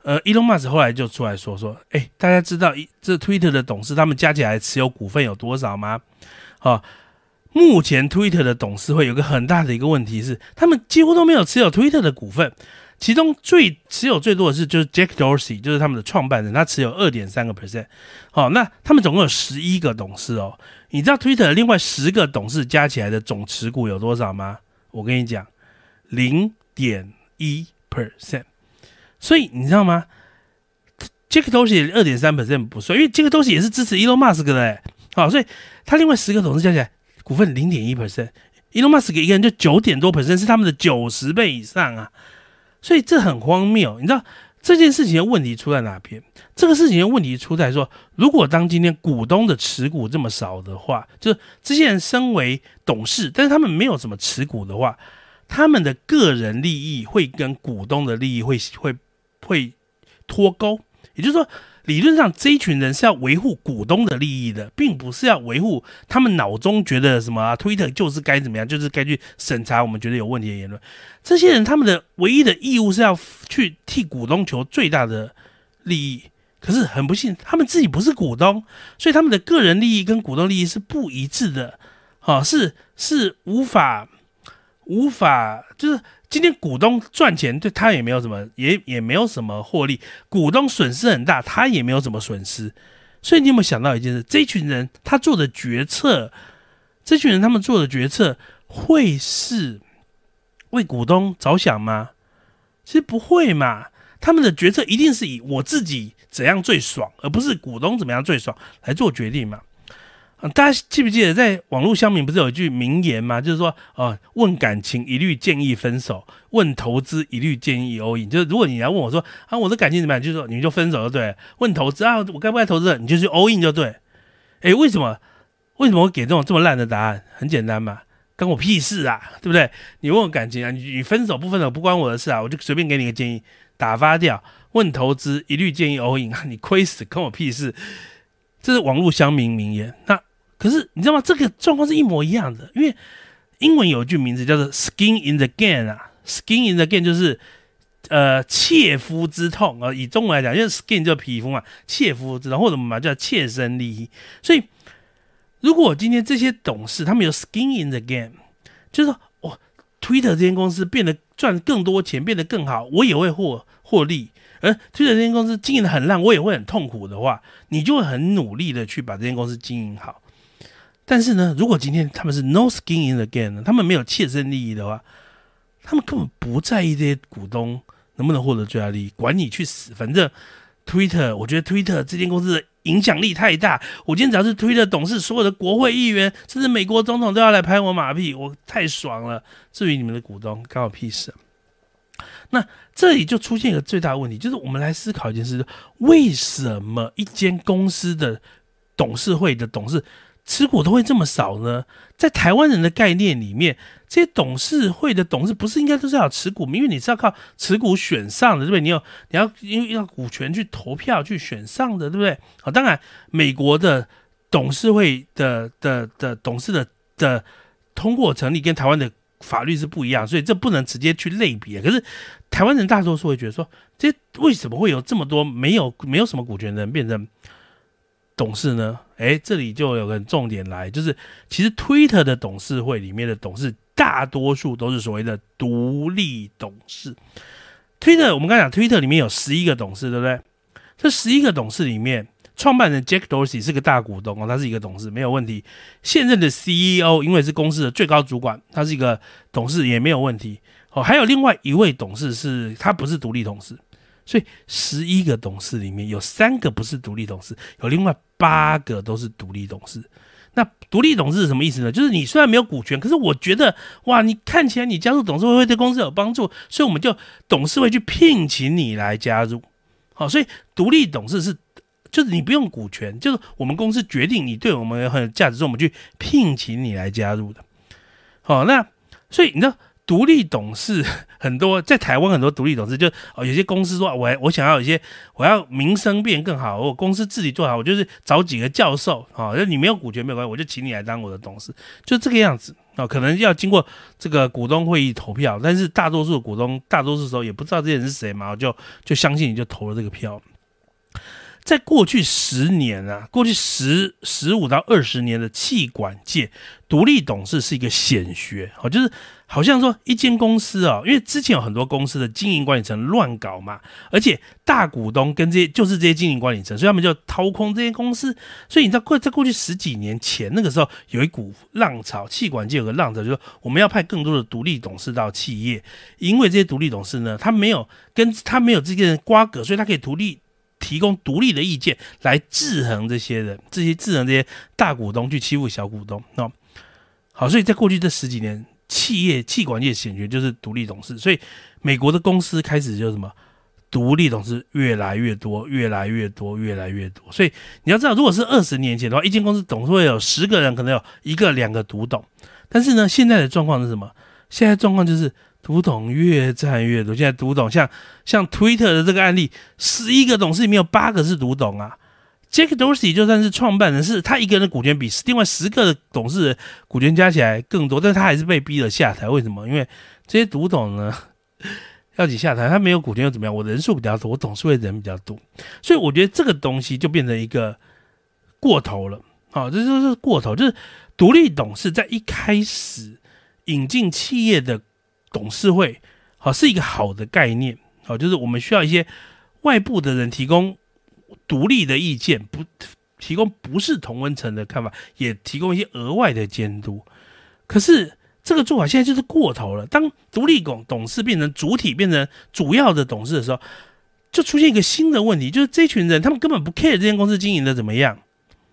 呃 ，Elon Musk 后来就出来说说，哎，大家知道这 Twitter 的董事他们加起来持有股份有多少吗？哦，目前 Twitter 的董事会有个很大的一个问题是，他们几乎都没有持有 Twitter 的股份，其中最持有最多的是就是 Jack Dorsey， 就是他们的创办人，他持有 百分之二点三 好，那他们总共有十一个董事哦。你知道 Twitter 的另外十个董事加起来的总持股有多少吗？我跟你讲 百分之零点一。所以你知道吗？ Jack Dorsey 的 百分之二点三 不算，因为 Jack Dorsey 也是支持 Elon Musk 的耶，好，所以他另外十个董事加起来股份 百分之零点一 Elon Musk 一个人就 九点多 percent， 是他们的九十倍以上啊，所以这很荒谬。你知道这件事情的问题出在哪边？这个事情的问题出在说，如果当今天股东的持股这么少的话，就是这些人身为董事，但是他们没有什么持股的话，他们的个人利益会跟股东的利益会会会脱钩，也就是说，理论上这一群人是要维护股东的利益的，并不是要维护他们脑中觉得什么、啊、Twitter 就是该怎么样，就是该去审查我们觉得有问题的言论。这些人他们的唯一的义务是要去替股东求最大的利益，可是很不幸，他们自己不是股东，所以他们的个人利益跟股东利益是不一致的，哦、是是无法。无法，就是今天股东赚钱对他也没有什么，也也没有什么获利，股东损失很大，他也没有什么损失。所以你有没有想到一件事？这一群人他做的决策，这群人他们做的决策会是为股东着想吗？其实不会嘛，他们的决策一定是以我自己怎样最爽，而不是股东怎么样最爽来做决定嘛。大家记不记得在网络乡民不是有一句名言吗？就是说，呃，问感情一律建议分手，问投资一律建议 all in。就是如果你来问我说，啊，我的感情怎么样，就是说你就分手就对了。问投资啊，我该不该投资，你就去 all in 就对。哎，为什么？为什么会给这种这么烂的答案？很简单嘛，关我屁事啊，对不对？你问我感情啊，你你分手不分手不关我的事啊，我就随便给你个建议，打发掉。问投资一律建议 all in， 你亏死，关我屁事。这是网络乡民名言。那可是你知道吗？这个状况是一模一样的，因为英文有一句名字叫做 "skin in the game" 啊 ，"skin in the game" 就是呃切肤之痛啊。以中文来讲，因为 skin 就是皮肤嘛，切肤之痛，或者我们叫切身利益。所以，如果今天这些董事他们有 skin in the game， 就是说，哦 ，Twitter 这间公司变得赚更多钱，变得更好，我也会获获利。而 Twitter 这间公司经营的很烂，我也会很痛苦的话，你就会很努力的去把这间公司经营好。但是呢，如果今天他们是 no skin in the game， 他们没有切身利益的话，他们根本不在意这些股东能不能获得最大利益，管你去死。反正 Twitter， 我觉得 Twitter 这间公司的影响力太大，我今天只要是 Twitter 董事，所有的国会议员，甚至美国总统都要来拍我马屁，我太爽了。至于你们的股东，关我屁事。那这里就出现一个最大的问题，就是我们来思考一件事：为什么一间公司的董事会的董事持股都会这么少呢？在台湾人的概念里面，这些董事会的董事不是应该都是要持股，因为你是要靠持股选上的，对不对？你有你要因为要股权去投票去选上的，对不对？好，当然美国的董事会的的的董事的的通过成立跟台湾的法律是不一样，所以这不能直接去类比。可是台湾人大多数会觉得说，这为什么会有这么多没有没有什么股权的人变成董事呢？哎，这里就有个重点来，就是其实 Twitter 的董事会里面的董事大多数都是所谓的独立董事。Twitter 我们刚才讲 Twitter 里面有十一个董事，对不对？这十一个董事里面，创办人 Jack Dorsey 是个大股东哦，他是一个董事没有问题。现任的 C E O 因为是公司的最高主管，他是一个董事也没有问题。哦，还有另外一位董事是他不是独立董事。所以十一个董事里面有三个不是独立董事，有另外八个都是独立董事。那独立董事是什么意思呢？就是你虽然没有股权，可是我觉得哇，你看起来你加入董事会会对公司有帮助，所以我们就董事会去聘请你来加入。好，所以独立董事是就是你不用股权，就是我们公司决定你对我们很有价值，所以我们去聘请你来加入的。好，那所以你知道独立董事很多，在台湾很多独立董事就哦，有些公司说，我我想要有一些，我要名声变更好，我公司治理做好，我就是找几个教授哦，就你没有股权没有关系，我就请你来当我的董事，就这个样子哦。可能要经过这个股东会议投票，但是大多数的股东，大多数时候也不知道这些人是谁嘛，我就就相信你就投了这个票。在过去十年啊，过去十十五到二十年的企管界，独立董事是一个显学，哦，就是好像说一间公司哦，因为之前有很多公司的经营管理层乱搞嘛，而且大股东跟这些就是这些经营管理层，所以他们就掏空这些公司。所以你知道过在过去十几年前，那个时候有一股浪潮，企管界有个浪潮，就是说我们要派更多的独立董事到企业，因为这些独立董事呢，他没有跟他没有这些人瓜葛，所以他可以独立。提供独立的意见来制衡这些人，这些制衡这些大股东去欺负小股东哦。好，所以在过去这十几年，企业企管业显学就是独立董事，所以美国的公司开始就什么独立董事越来越多，越来越多，越来越多。所以你要知道，如果是二十年前的话，一间公司董事会有十个人，可能有一个两个独董，但是呢，现在的状况是什么？现在状况就是。独董越占越多，现在独董像像 Twitter 的这个案例，十一个董事里面有八个是独董啊。Jack Dorsey 就算是创办人，是他一个人的股权比另外十个董事的股权加起来更多，但是他还是被逼了下台。为什么？因为这些独董呢要挤下台，他没有股权又怎么样？我人数比较多，我董事会人比较多，所以我觉得这个东西就变成一个过头了。好，这就是过头，就是独立董事在一开始引进企业的。董事会好是一个好的概念，好，就是我们需要一些外部的人提供独立的意见，不提供不是同温层的看法，也提供一些额外的监督。可是这个做法现在就是过头了。当独立董事变成主体、变成主要的董事的时候，就出现一个新的问题，就是这群人他们根本不 care 这间公司经营的怎么样。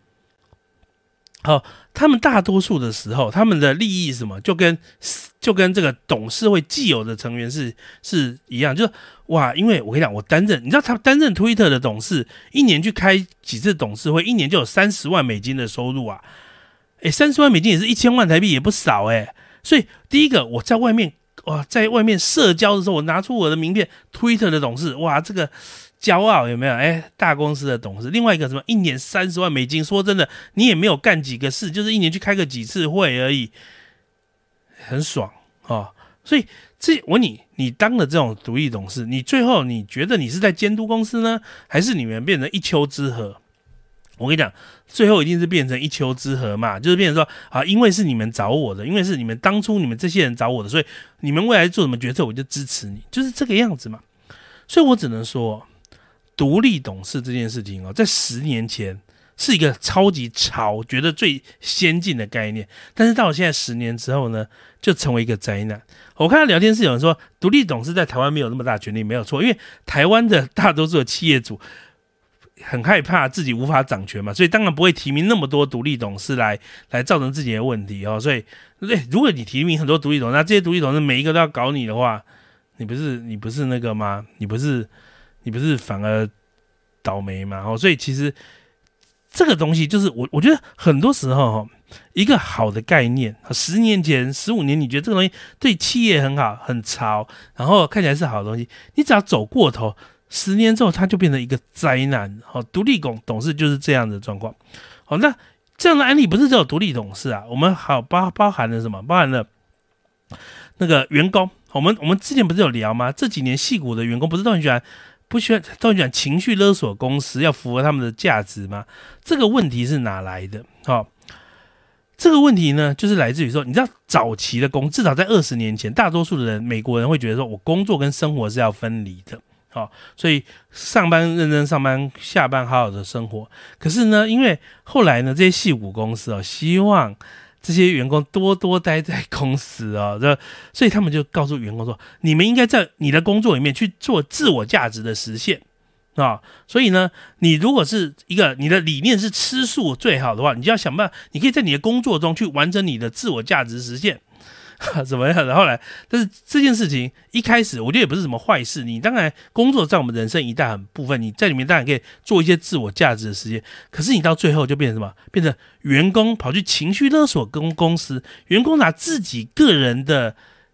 好，他们大多数的时候，他们的利益是什么？就跟就跟这个董事会既有的成员是是一样，就是哇，因为我跟你讲，我担任，你知道他担任 Twitter 的董事，一年去开几次董事会，一年就有三十万美金的收入啊，哎，三十万美金也是一千万台币，也不少哎。所以第一个，我在外面哇，在外面社交的时候，我拿出我的名片 ，Twitter 的董事，哇，这个。骄傲有没有？哎，大公司的董事，另外一个什么，一年三十万美金，说真的，你也没有干几个事，就是一年去开个几次会而已，很爽哦。所以这我问你，你当了这种独立董事，你最后你觉得你是在监督公司呢，还是你们变成一丘之貉？我跟你讲，最后一定是变成一丘之貉嘛，就是变成说啊，因为是你们找我的，因为是你们当初你们这些人找我的，所以你们未来做什么决策，我就支持你，就是这个样子嘛。所以我只能说。独立董事这件事情哦，在十年前是一个超级潮，觉得最先进的概念，但是到了现在十年之后呢，就成为一个灾难。我看到聊天室有人说，独立董事在台湾没有那么大权力，没有错，因为台湾的大多数的企业主很害怕自己无法掌权嘛，所以当然不会提名那么多独立董事来来造成自己的问题哦。所以，对，如果你提名很多独立董事，那这些独立董事每一个都要搞你的话，你不是你不是那个吗？你不是。你不是反而倒霉吗？所以其实这个东西就是我，我觉得很多时候一个好的概念，十年前、十五年，你觉得这个东西对企业很好、很潮，然后看起来是好的东西，你只要走过头，十年之后它就变成一个灾难。独立董事就是这样的状况。好，那这样的案例不是只有独立董事啊，我们好包包含了什么？包含了那个员工。我们我们之前不是有聊吗？这几年矽谷的员工不是都很喜欢。不喜欢都讲情绪勒索公司，要符合他们的价值吗？这个问题是哪来的？哦，这个问题呢，就是来自于说，你知道早期的工，至少在二十年前，大多数的人，美国人会觉得说，我工作跟生活是要分离的，哦，所以上班认真上班，下班好好的生活。可是呢，因为后来呢，这些矽谷公司哦，希望这些员工多多待在公司哦，所以他们就告诉员工说，你们应该在你的工作里面去做自我价值的实现啊、哦。所以呢，你如果是一个你的理念是吃素最好的话，你就要想办法，你可以在你的工作中去完成你的自我价值实现。怎么样的？后来，但是这件事情一开始，我觉得也不是什么坏事。你当然工作在我们人生一大部分，你在里面当然可以做一些自我价值的实现。可是你到最后就变成什么？变成员工跑去情绪勒索公公司，员工拿自己个人的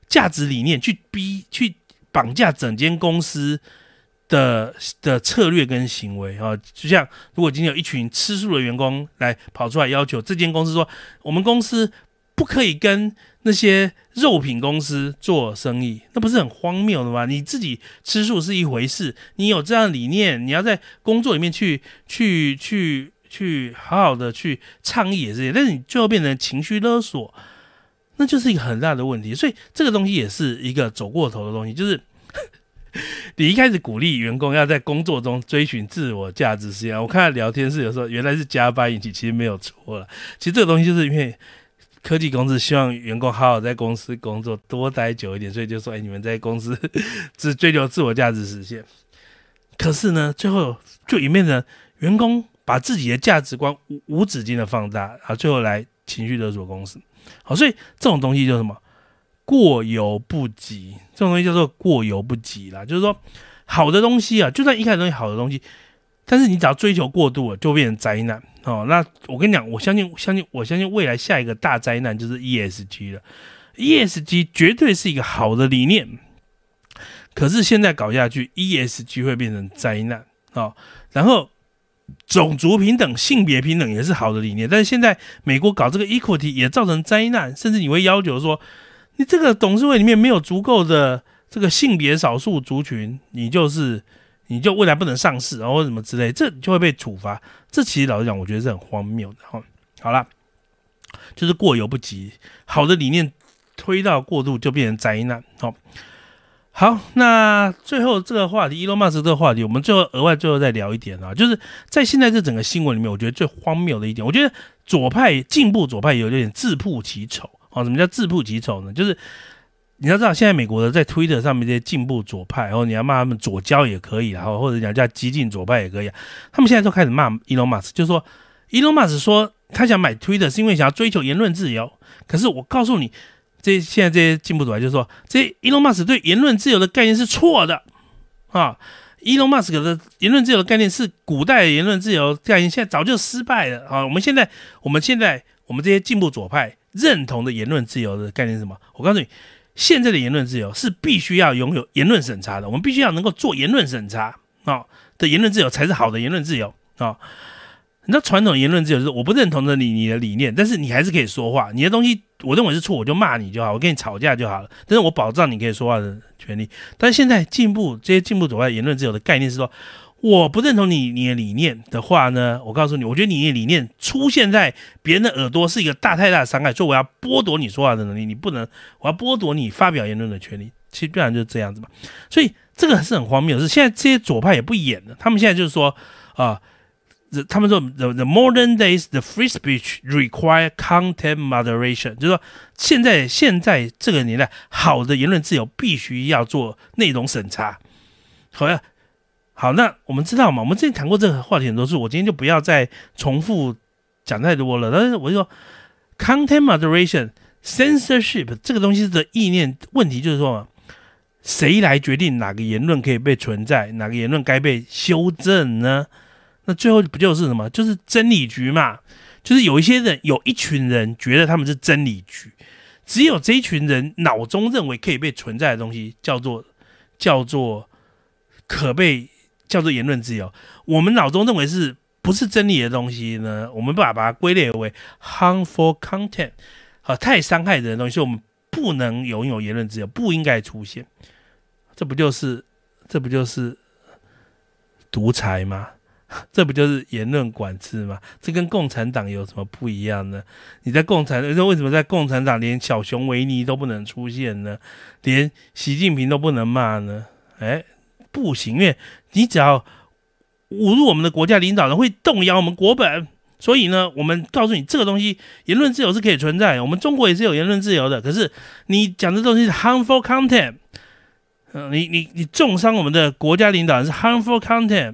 价值理念去逼去绑架整间公司的的策略跟行为啊，就像如果今天有一群吃素的员工来跑出来要求这间公司说，我们公司不可以跟那些肉品公司做生意，那不是很荒谬的吗？你自己吃素是一回事，你有这样的理念，你要在工作里面去去去去好好的去倡议也是，但是你最后变成情绪勒索，那就是一个很大的问题。所以这个东西也是一个走过头的东西，就是你一开始鼓励员工要在工作中追寻自我价值实现，我看他聊天室有时候原来是加班引起，其实没有错了。其实这个东西就是因为科技公司希望员工好好在公司工作，多待久一点，所以就说：“哎，你们在公司只追求自我价值实现。”可是呢，最后就演变成员工把自己的价值观无无止境的放大，然后最后来情绪勒索公司。好，所以这种东西就是什么？过犹不及。这种东西叫做过犹不及啦，就是说好的东西啊，就算一开始东西好的东西，但是你只要追求过度了，就变成灾难。哦，那我跟你讲，我相信，相信，我相信未来下一个大灾难就是 E S G 了。E S G 绝对是一个好的理念，可是现在搞下去 ，E S G 会变成灾难哦。然后种族平等、性别平等也是好的理念，但是现在美国搞这个 equity 也造成灾难，甚至你会要求说，你这个董事会里面没有足够的这个性别少数族群，你就是。你就未来不能上市，然后什么之类，这就会被处罚。这其实老实讲，我觉得是很荒谬的。哈，好啦，就是过犹不及，好的理念推到过度就变成灾难。好，好，那最后这个话题， Elon Musk 这个话题，我们最后额外最后再聊一点啊，就是在现在这整个新闻里面，我觉得最荒谬的一点，我觉得左派进步左派有点自曝其丑。哦，什么叫自曝其丑呢？就是你要知道，现在美国的在 Twitter 上面这些进步左派，然后你要骂他们左交也可以，然后或者讲叫激进左派也可以，他们现在都开始骂 Elon Musk， 就是说 Elon Musk 说他想买 Twitter 是因为想要追求言论自由，可是我告诉你，这现在这些进步左派就是说，这些 Elon Musk 对言论自由的概念是错的啊 ，Elon Musk 的言论自由的概念是古代的言论自由概念，现在早就失败了啊！我们现在我们现在我们这些进步左派认同的言论自由的概念是什么？我告诉你。现在的言论自由是必须要拥有言论审查的，我们必须要能够做言论审查、哦、的言论自由才是好的言论自由、哦、你知道传统的言论自由就是我不认同的你你的理念，但是你还是可以说话，你的东西我认为是错，我就骂你就好，我跟你吵架就好了，但是我保障你可以说话的权利。但是现在进步这些进步左派言论自由的概念是说，我不认同你你的理念的话呢，我告诉你，我觉得你的理念出现在别人的耳朵是一个大太大的伤害，所以我要剥夺你说话的能力，你不能，我要剥夺你发表言论的权利。其实不然就是这样子嘛。所以这个是很荒谬的是，现在这些左派也不演了，他们现在就是说啊、呃，他们说 the, the modern days the free speech require content moderation， 就是说现在现在这个年代，好的言论自由必须要做内容审查，好像。好，那我们知道嘛？我们之前谈过这个话题很多次，我今天就不要再重复讲太多了。但是我就说 ，content moderation、censorship 这个东西的意念问题就是说，谁来决定哪个言论可以被存在，哪个言论该被修正呢？那最后不就是什么？就是真理局嘛。就是有一些人，有一群人觉得他们是真理局，只有这一群人脑中认为可以被存在的东西，叫做叫做可被。叫做言论自由，我们脑中认为是不是真理的东西呢？我们把把它归类为 harmful content， 啊，太伤害人的东西，所以我们不能拥有言论自由，不应该出现。这不就是这不就是独裁吗？这不就是言论管制吗？这跟共产党有什么不一样呢？你在共产，为什么在共产党连小熊维尼都不能出现呢？连习近平都不能骂呢？哎。不行，因为你只要侮辱我们的国家领导人，会动摇我们国本。所以呢，我们告诉你，这个东西言论自由是可以存在的，我们中国也是有言论自由的。可是你讲的东西是 harmful content，、呃、你你你重伤我们的国家领导人是 harmful content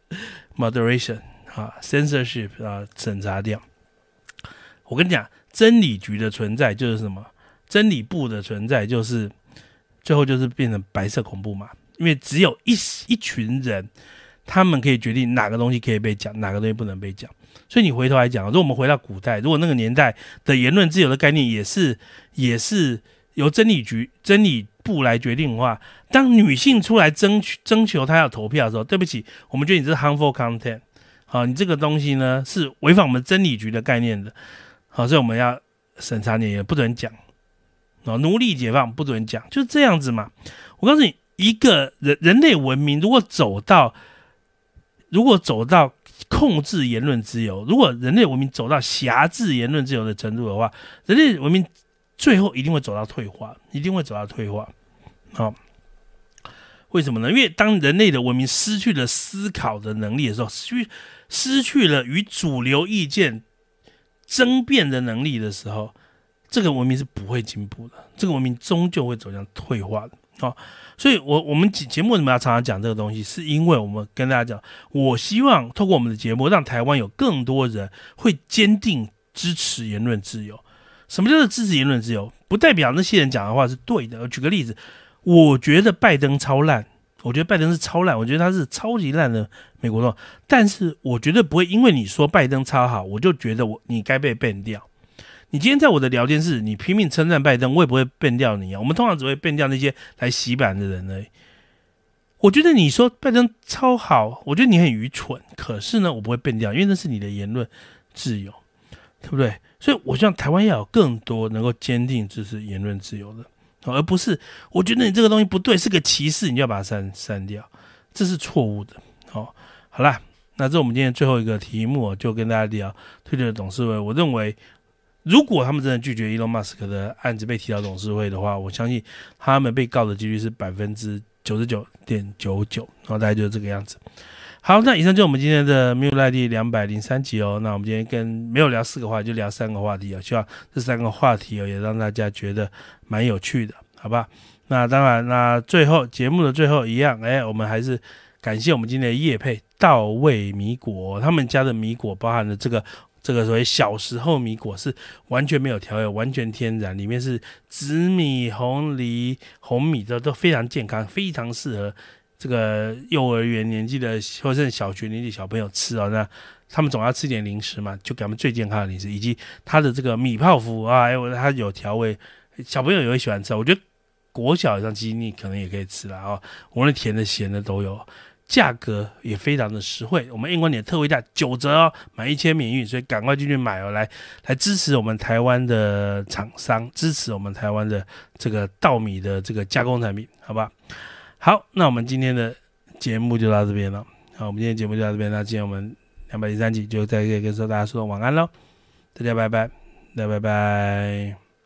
moderation 啊 censorship 啊审查掉。我跟你讲，真理局的存在就是什么？真理部的存在就是最后就是变成白色恐怖嘛。因为只有一一群人，他们可以决定哪个东西可以被讲，哪个东西不能被讲。所以你回头来讲，如果我们回到古代，如果那个年代的言论自由的概念也是也是由真理局、真理部来决定的话，当女性出来争取征求她要投票的时候，对不起，我们觉得你这是 harmful content， 好，你这个东西呢是违反我们真理局的概念的，好，所以我们要审查你，也不准讲。哦，奴隶解放不准讲，就是这样子嘛。我告诉你，一个人人类文明如果走到，如果走到控制言论自由，如果人类文明走到辖制言论自由的程度的话，人类文明最后一定会走到退化，一定会走到退化。好、哦，为什么呢？因为当人类的文明失去了思考的能力的时候，失失去了与主流意见争辩的能力的时候，这个文明是不会进步的，这个文明终究会走向退化的。哦，所以我我们节目为什么要常常讲这个东西，是因为我们跟大家讲，我希望透过我们的节目，让台湾有更多人会坚定支持言论自由。什么叫做支持言论自由？不代表那些人讲的话是对的。我举个例子，我觉得拜登超烂，我觉得拜登是超烂，我觉得他是超级烂的美国总统，但是我绝对不会因为你说拜登超好，我就觉得我你该被 ban 掉。你今天在我的聊天室，你拼命称赞拜登，我也不会 ban 掉你啊。我们通常只会 ban 掉那些来洗版的人而已。我觉得你说拜登超好，我觉得你很愚蠢，可是呢，我不会 ban 掉，因为那是你的言论自由，对不对？所以我希望台湾要有更多能够坚定支持言论自由的，而不是我觉得你这个东西不对，是个歧视，你就要把它删删掉，这是错误的。好，好啦，那这是我们今天最后一个题目，就跟大家聊推特的董事会。我认为，如果他们真的拒绝 Elon Musk 的案子被提到董事会的话，我相信他们被告的几率是百分之九十九点九九，然后大概就是这个样子。好，那以上就是我们今天的 Mute 第两百零三集哦。那我们今天跟没有聊四个话题，就聊三个话题哦。希望这三个话题哦，也让大家觉得蛮有趣的，好吧？那当然，那最后节目的最后一样，哎，我们还是感谢我们今天的业配稻味米果，他们家的米果包含了这个。这个所谓小时候米果是完全没有调味，完全天然，里面是紫米、红梨、红米的，都非常健康，非常适合这个幼儿园年纪的或者是小学年纪小朋友吃哦。那他们总要吃点零食嘛，就给他们最健康的零食，以及它的这个米泡芙啊，它有调味，小朋友也会喜欢吃。我觉得国小以上基你可能也可以吃啦哦，无论甜的咸的都有。价格也非常的实惠，我们硬观点特惠价九折哦，买一千免运，所以赶快进去买哦，来来支持我们台湾的厂商，支持我们台湾的这个稻米的这个加工产品，好吧？好，那我们今天的节目就到这边了。好，我们今天的节目就到这边，那今天我们两百零三集就在这里跟大家说晚安喽，大家拜拜，大家拜拜。